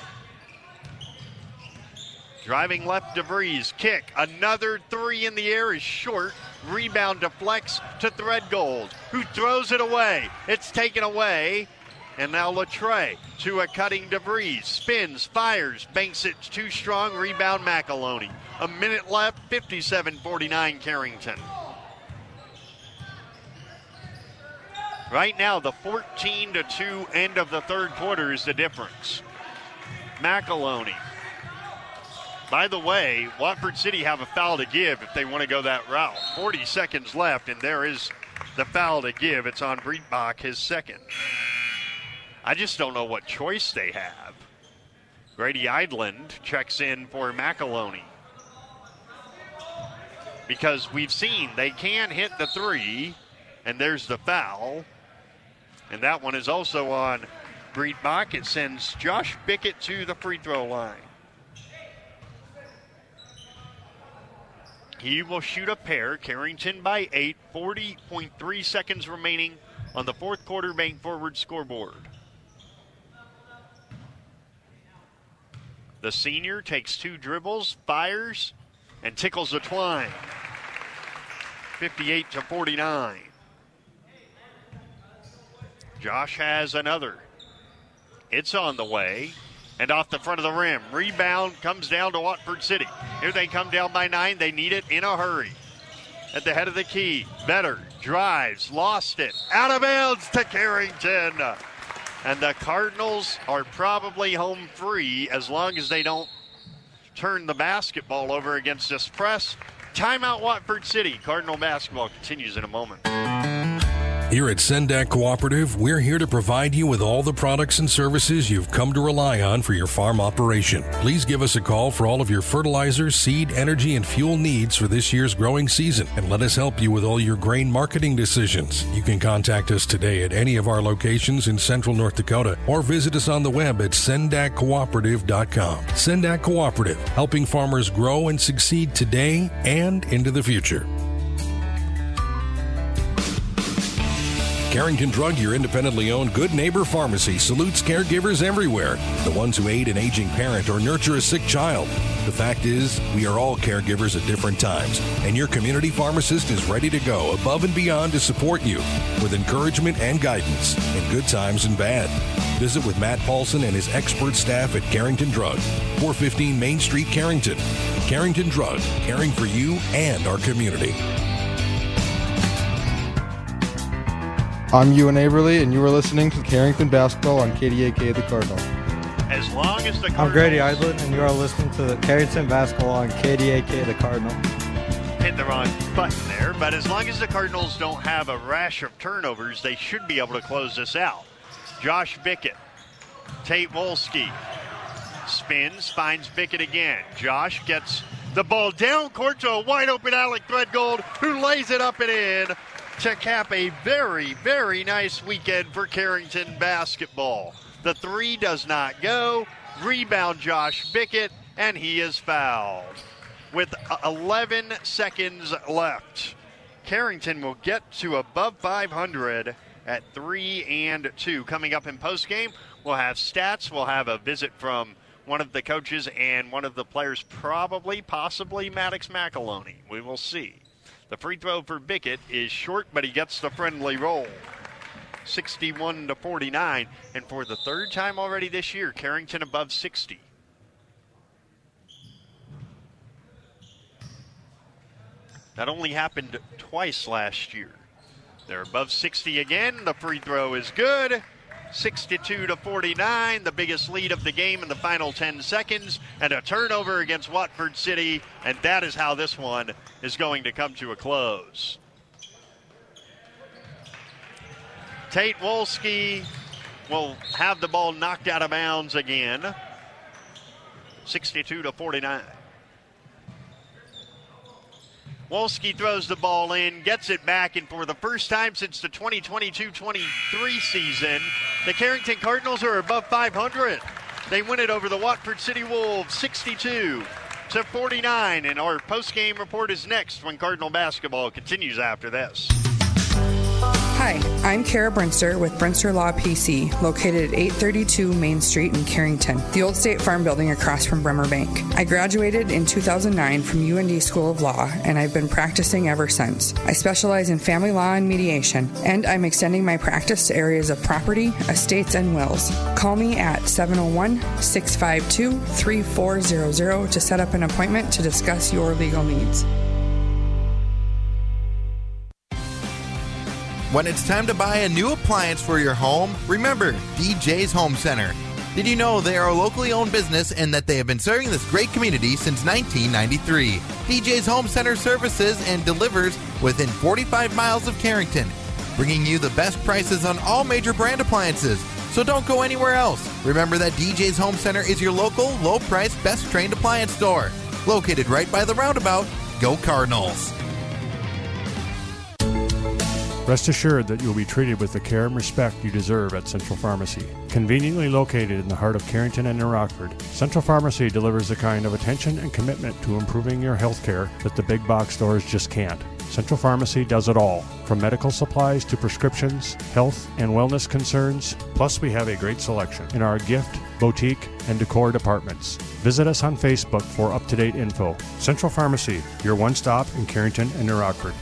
Driving left, DeVries. Kick. Another three in the air is short. Rebound deflects to Threadgold, who throws it away. It's taken away. And now Latre to a cutting DeVries. Spins, fires, banks it too strong. Rebound McAloney. A minute left, 57-49 Carrington. Right now, the 14-2 end of the third quarter is the difference. McAloney. By the way, Watford City have a foul to give if they want to go that route. 40 seconds left, and there is the foul to give. It's on Breitbach, his second. I just don't know what choice they have. Grady Eidland checks in for McAloney. Because we've seen they can hit the three, and there's the foul. And that one is also on Breitbach. It sends Josh Bickett to the free throw line. He will shoot a pair. Carrington by 8. 40.3 seconds remaining on the fourth quarter bank forward scoreboard. The senior takes two dribbles, fires, and tickles the twine. 58-49. Josh has another. It's on the way. And off the front of the rim. Rebound comes down to Watford City. Here they come down by 9. They need it in a hurry. At the head of the key, Vetter drives, lost it. Out of bounds to Carrington. And the Cardinals are probably home free as long as they don't turn the basketball over against this press. Timeout Watford City. Cardinal basketball continues in a moment. Here at Sendak Cooperative, we're here to provide you with all the products and services you've come to rely on for your farm operation. Please give us a call for all of your fertilizer, seed, energy, and fuel needs for this year's growing season, and let us help you with all your grain marketing decisions. You can contact us today at any of our locations in central North Dakota or visit us on the web at sendakcooperative.com. Sendak Cooperative, helping farmers grow and succeed today and into the future. Carrington Drug, your independently owned Good Neighbor Pharmacy, salutes caregivers everywhere, the ones who aid an aging parent or nurture a sick child. The fact is, we are all caregivers at different times, and your community pharmacist is ready to go above and beyond to support you with encouragement and guidance in good times and bad. Visit with Matt Paulson and his expert staff at Carrington Drug, 415 Main Street, Carrington. Carrington Drug, caring for you and our community. I'm Ewan Averly, and you are listening to Carrington Basketball on KDAK The Cardinal. As long as the Cardinals... I'm Grady Eidland, and you are listening to the Carrington Basketball on KDAK The Cardinal. Hit the wrong button there, but as long as the Cardinals don't have a rash of turnovers, they should be able to close this out. Josh Bickett, Tate Wolski, spins, finds Bickett again. Josh gets the ball down court to a wide-open Alec Threadgold, who lays it up and in to cap a very, very nice weekend for Carrington basketball. The three does not go. Rebound Josh Bickett, and he is fouled. With 11 seconds left, Carrington will get to above 500 at 3-2. Coming up in postgame, we'll have stats. We'll have a visit from one of the coaches and one of the players, possibly Maddox McAloney. We will see. The free throw for Bickett is short, but he gets the friendly roll. 61-49. And for the third time already this year, Carrington above 60. That only happened twice last year. They're above 60 again. The free throw is good. 62-49, the biggest lead of the game in the final 10 seconds, and a turnover against Watford City, and that is how this one is going to come to a close. Tate Wolski will have the ball knocked out of bounds again. 62-49. Wolski throws the ball in, gets it back, and for the first time since the 2022-23 season, the Carrington Cardinals are above 500. They win it over the Watford City Wolves 62-49, and our post-game report is next when Cardinal basketball continues after this. Hi, I'm Kara Brinster with Brinster Law PC, located at 832 Main Street in Carrington, the old State Farm building across from Bremer Bank. I graduated in 2009 from UND School of Law, and I've been practicing ever since. I specialize in family law and mediation, and I'm extending my practice to areas of property, estates, and wills. Call me at 701-652-3400 to set up an appointment to discuss your legal needs. When it's time to buy a new appliance for your home, remember DJ's Home Center. Did you know they are a locally owned business and that they have been serving this great community since 1993? DJ's Home Center services and delivers within 45 miles of Carrington, bringing you the best prices on all major brand appliances. So don't go anywhere else. Remember that DJ's Home Center is your local, low-priced, best-trained appliance store. Located right by the roundabout. Go Cardinals! Rest assured that you will be treated with the care and respect you deserve at Central Pharmacy. Conveniently located in the heart of Carrington and New Rockford, Central Pharmacy delivers the kind of attention and commitment to improving your health care that the big box stores just can't. Central Pharmacy does it all, from medical supplies to prescriptions, health and wellness concerns. Plus, we have a great selection in our gift, boutique, and decor departments. Visit us on Facebook for up-to-date info. Central Pharmacy, your one-stop in Carrington and New Rockford.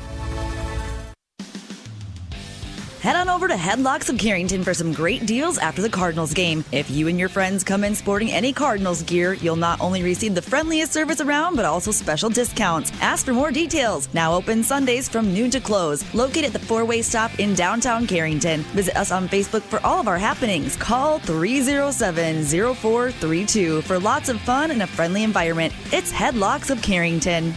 Head on over to Headlocks of Carrington for some great deals after the Cardinals game. If you and your friends come in sporting any Cardinals gear, you'll not only receive the friendliest service around, but also special discounts. Ask for more details. Now open Sundays from noon to close. Located at the four-way stop in downtown Carrington. Visit us on Facebook for all of our happenings. Call 307-0432 for lots of fun and a friendly environment. It's Headlocks of Carrington.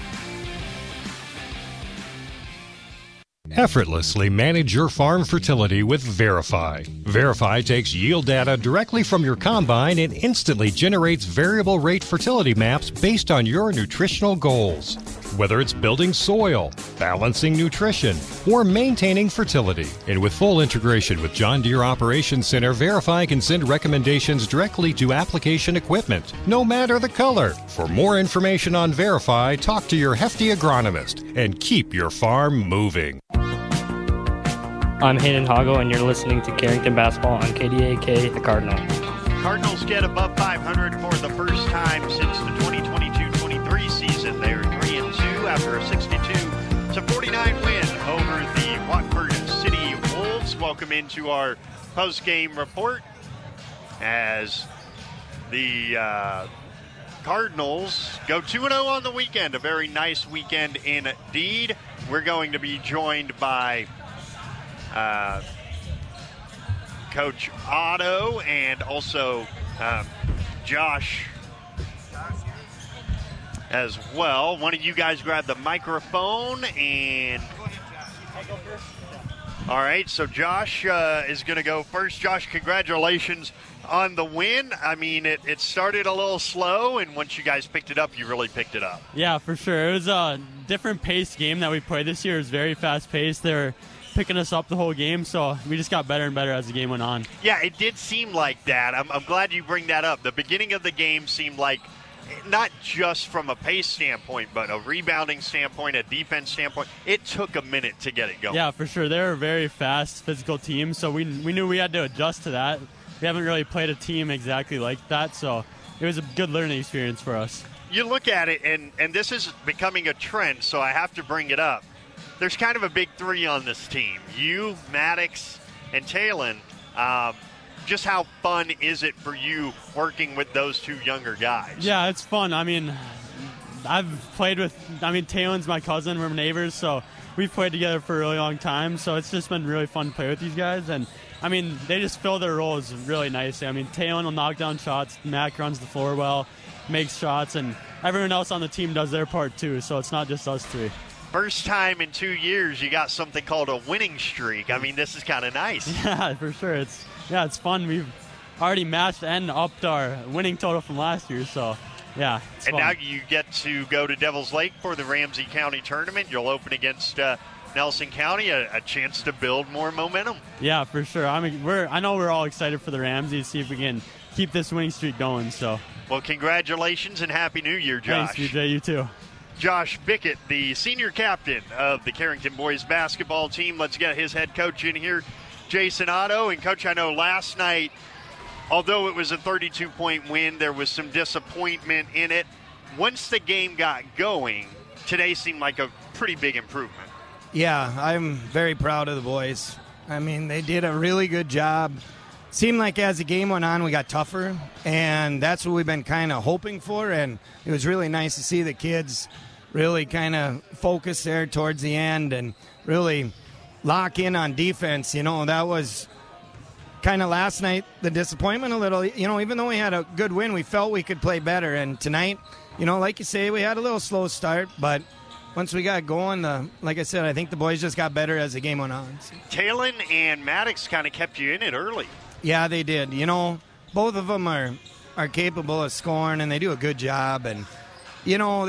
Effortlessly manage your farm fertility with Verify. Verify takes yield data directly from your combine and instantly generates variable rate fertility maps based on your nutritional goals. Whether it's building soil, balancing nutrition, or maintaining fertility. And with full integration with John Deere Operations Center, Verify can send recommendations directly to application equipment, no matter the color. For more information on Verify, talk to your hefty agronomist and keep your farm moving. I'm Hayden Hago, and you're listening to Carrington Basketball on KDAK, the Cardinal. Cardinals get above 500 for the first time since the 2022-23 season. They are 3-2 after a 62-49 win over the Watford City Wolves. Welcome into our post-game report as the Cardinals go 2-0 on the weekend. A very nice weekend indeed. We're going to be joined by Coach Otto and also Josh as well. One of you guys grab the microphone and... All right, so Josh is going to go first. Josh, congratulations on the win. I mean, it started a little slow, and once you guys picked it up, you really picked it up. Yeah, for sure. It was a different paced game that we played this year. It was very fast-paced. They were picking us up the whole game, so we just got better and better as the game went on. Yeah, it did seem like that. I'm glad you bring that up. The beginning of the game seemed like, not just from a pace standpoint, but a rebounding standpoint, a defense standpoint, it took a minute to get it going. Yeah, for sure. They're a very fast, physical team, so we knew we had to adjust to that. We haven't really played a team exactly like that, so it was a good learning experience for us. You look at it, and this is becoming a trend, so I have to bring it up. There's kind of a big three on this team. You, Maddox, and Talon. Just how fun is it for you working with those two younger guys? Yeah, it's fun. I mean, I've played with, Talon's my cousin. We're neighbors, so we've played together for a really long time. So it's just been really fun to play with these guys. And, they just fill their roles really nicely. Talon will knock down shots. Mac runs the floor well, makes shots, and everyone else on the team does their part too. So it's not just us three. First time in 2 years you got something called a winning streak. This is kind of nice. Yeah, for sure. It's fun. We've already matched and upped our winning total from last year, so Yeah. And fun. now you get to go to Devil's Lake for the Ramsey County tournament. You'll open against Nelson County, a chance to build more momentum. Yeah, for sure. I know we're all excited for the Ramsey to see if we can keep this winning streak going. So, well, congratulations and Happy New Year, Josh. Thanks, BJ. You too. Josh Bickett, the senior captain of the Carrington boys basketball team. Let's get his head coach in here, Jason Otto. And, Coach, I know last night, although it was a 32-point win, there was some disappointment in it. Once the game got going, today seemed like a pretty big improvement. Yeah, I'm very proud of the boys. I mean, they did a really good job. Seemed like as the game went on, we got tougher, and that's what we've been kind of hoping for, and it was really nice to see the kids really kind of focus there towards the end and really lock in on defense. You know, that was kind of last night, the disappointment a little. You know, even though we had a good win, we felt we could play better, and tonight, you know, like you say, we had a little slow start, but once we got going, like I said, I think the boys just got better as the game went on. Talon and Maddox kind of kept you in it early. Yeah, they did. You know, both of them are capable of scoring, and they do a good job. And, you know,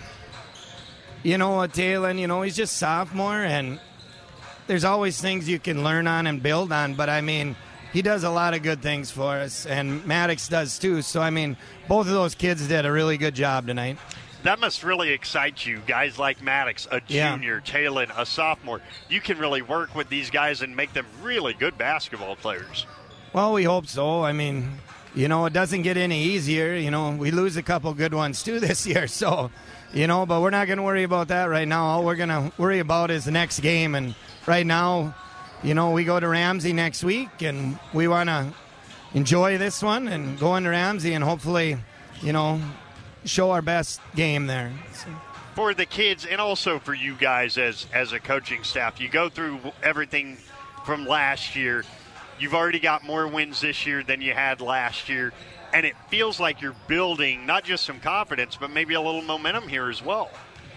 Talon, you know, he's just sophomore, and there's always things you can learn on and build on. But, I mean, he does a lot of good things for us, and Maddox does too. So, I mean, both of those kids did a really good job tonight. That must really excite you. Guys like Maddox, a junior, Talon, a sophomore. You can really work with these guys and make them really good basketball players. Well, we hope so. I mean, you know, it doesn't get any easier. You know, we lose a couple good ones too this year. So, you know, but we're not going to worry about that right now. All we're going to worry about is the next game. And right now, you know, we go to Ramsey next week, and we want to enjoy this one and go into Ramsey and hopefully, you know, show our best game there. So. For the kids and also for you guys as a coaching staff, you go through everything from last year. You've already got more wins this year than you had last year, and it feels like you're building not just some confidence, but maybe a little momentum here as well.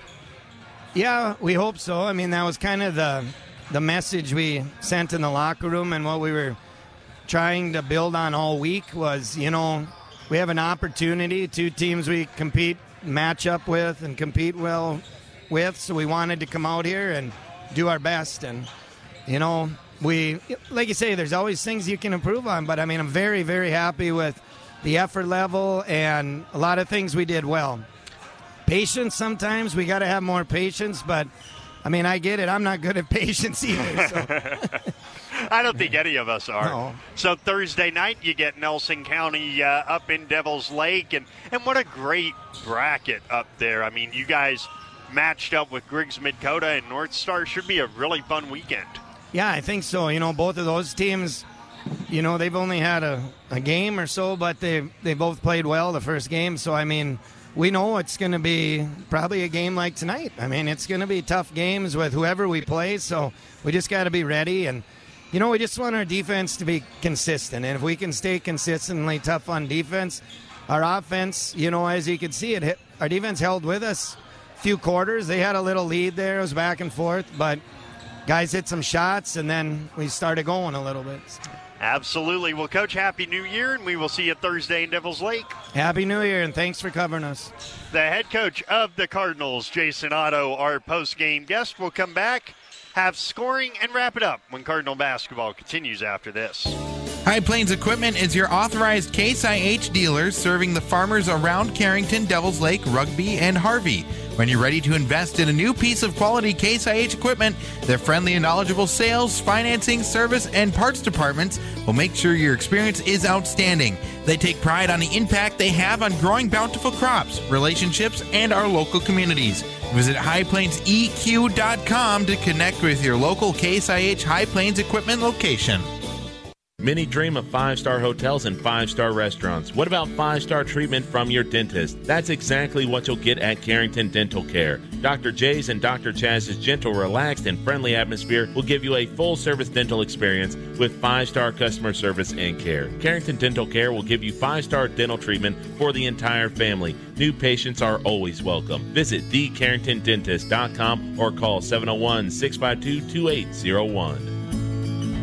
Yeah, we hope so. I mean, that was kind of the message we sent in the locker room, and what we were trying to build on all week was, you know, we have an opportunity, two teams we match up with and compete well with, so we wanted to come out here and do our best. And, you know, we, like you say, there's always things you can improve on, but I mean, I'm very, very happy with the effort level and a lot of things we did well. Patience, sometimes we got to have more patience, but I mean, I get it. I'm not good at patience either. So. I don't think any of us are. No. So Thursday night, you get Nelson County up in Devil's Lake, and what a great bracket up there. I mean, you guys matched up with Griggs Midkota and North Star. Should be a really fun weekend. Yeah, I think so. You know, both of those teams, you know, they've only had a game or so, but they both played well the first game. So, I mean, we know it's going to be probably a game like tonight. I mean, it's going to be tough games with whoever we play, so we just got to be ready. And, you know, we just want our defense to be consistent. And if we can stay consistently tough on defense, our offense, you know, as you can see, our defense held with us a few quarters. They had a little lead there. It was back and forth, but guys hit some shots, and then we started going a little bit. Absolutely. Well, Coach, Happy New Year, and we will see you Thursday in Devil's Lake. Happy New Year, and thanks for covering us. The head coach of the Cardinals, Jason Otto, our post-game guest, will come back, have scoring, and wrap it up when Cardinal basketball continues after this. High Plains Equipment is your authorized Case IH dealer serving the farmers around Carrington, Devils Lake, Rugby, and Harvey. When you're ready to invest in a new piece of quality Case IH equipment, their friendly and knowledgeable sales, financing, service, and parts departments will make sure your experience is outstanding. They take pride on the impact they have on growing bountiful crops, relationships, and our local communities. Visit highplainseq.com to connect with your local Case IH High Plains Equipment location. Many dream of 5-star hotels and 5-star restaurants. What about 5-star treatment from your dentist? That's exactly what you'll get at Carrington Dental Care. Dr. J's and Dr. Chaz's gentle, relaxed, and friendly atmosphere will give you a full-service dental experience with 5-star customer service and care. Carrington Dental Care will give you 5-star dental treatment for the entire family. New patients are always welcome. Visit thecarringtondentist.com or call 701-652-2801.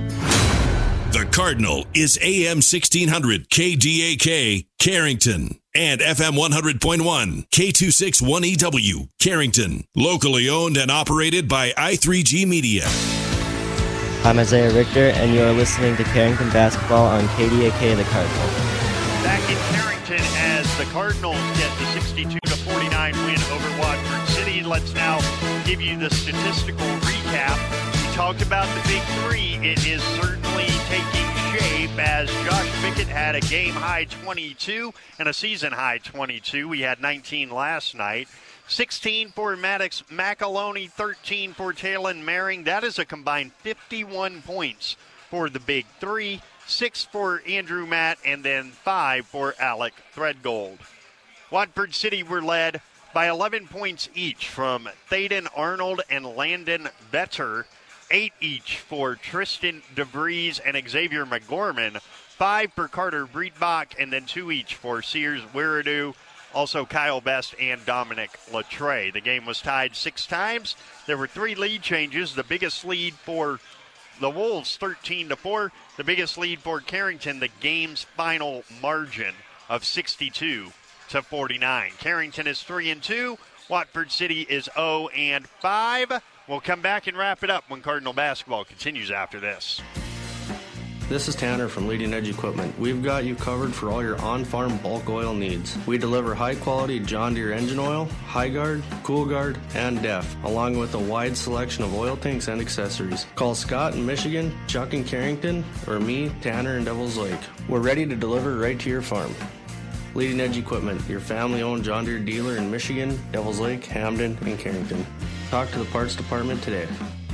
The Cardinal is AM 1600 KDAK, Carrington. And FM 100.1, K261EW, Carrington. Locally owned and operated by I3G Media. I'm Isaiah Richter, and you are listening to Carrington Basketball on KDAK The Cardinal. Back in Carrington as the Cardinals get the 62-49 win over Watford City. Let's now give you the statistical recap. We talked about the big three. It is certainly taking shape as Josh Bickett had a game-high 22 and a season-high 22. We had 19 last night. 16 for Maddox McAloney, 13 for Talon Maring. That is a combined 51 points for the big three. 6 for Andrew Matt, and then 5 for Alec Threadgold. Watford City were led by 11 points each from Thaden Arnold and Landon Better. 8 each for Tristan DeVries and Xavier McGorman. 5 for Carter Breedbach, and then 2 each for Sears Wiredu. Also Kyle Best and Dominic Latre. The game was tied 6 times. There were 3 lead changes. The biggest lead for the Wolves, 13-4. The biggest lead for Carrington, the game's final margin of 62-49. Carrington is 3-2. Watford City is 0-5. We'll come back and wrap it up when Cardinal basketball continues after this. This is Tanner from Leading Edge Equipment. We've got you covered for all your on-farm bulk oil needs. We deliver high-quality John Deere engine oil, High-Guard, Cool-Guard, and DEF, along with a wide selection of oil tanks and accessories. Call Scott in Michigan, Chuck in Carrington, or me, Tanner in Devils Lake. We're ready to deliver right to your farm. Leading Edge Equipment, your family-owned John Deere dealer in Michigan, Devils Lake, Hamden, and Carrington. Talk to the parts department today.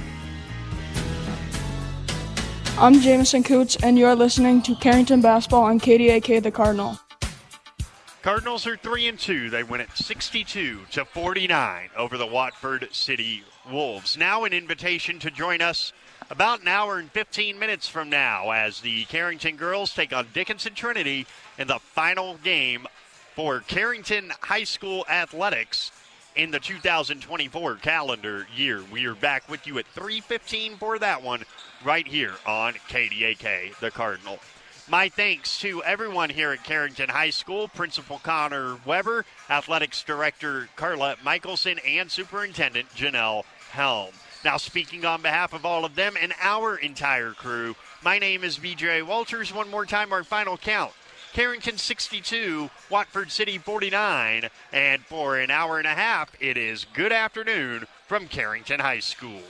I'm Jameson Coots, and you're listening to Carrington Basketball on KDAK The Cardinal. Cardinals are 3-2. They win it 62-49 over the Watford City Wolves. Now an invitation to join us about an hour and 15 minutes from now as the Carrington girls take on Dickinson Trinity in the final game for Carrington High School athletics in the 2024 calendar year. We are back with you at 3:15 for that one right here on KDAK The Cardinal. My thanks to everyone here at Carrington High School, Principal Connor Weber, Athletics Director Carla Michelson, and Superintendent Janelle Helm. Now, speaking on behalf of all of them and our entire crew, my name is BJ Walters. One more time, our final count. Carrington 62, Watford City 49, and for an hour and a half, it is good afternoon from Carrington High School.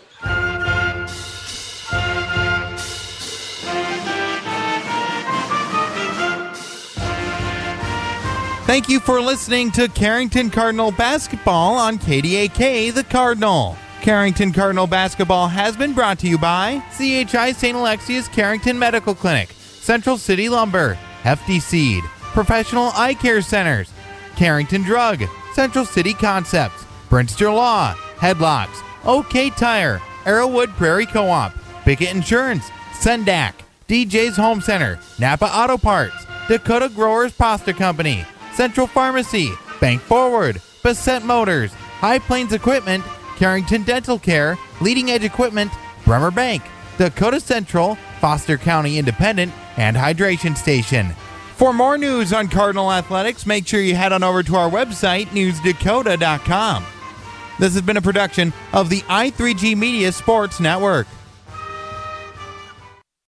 Thank you for listening to Carrington Cardinal Basketball on KDAK The Cardinal. Carrington Cardinal Basketball has been brought to you by CHI St. Alexius Carrington Medical Clinic, Central City Lumber, Hefty Seed, Professional Eye Care Centers, Carrington Drug, Central City Concepts, Brinster Law, Headlocks, OK Tire, Arrowwood Prairie Co-op, Bickett Insurance, Sendak, DJ's Home Center, Napa Auto Parts, Dakota Growers Pasta Company, Central Pharmacy, Bank Forward, Bassett Motors, High Plains Equipment, Carrington Dental Care, Leading Edge Equipment, Bremer Bank, Dakota Central, Foster County Independent, and Hydration Station. For more news on Cardinal Athletics, make sure you head on over to our website, newsdakota.com. This has been a production of the I3G Media Sports Network.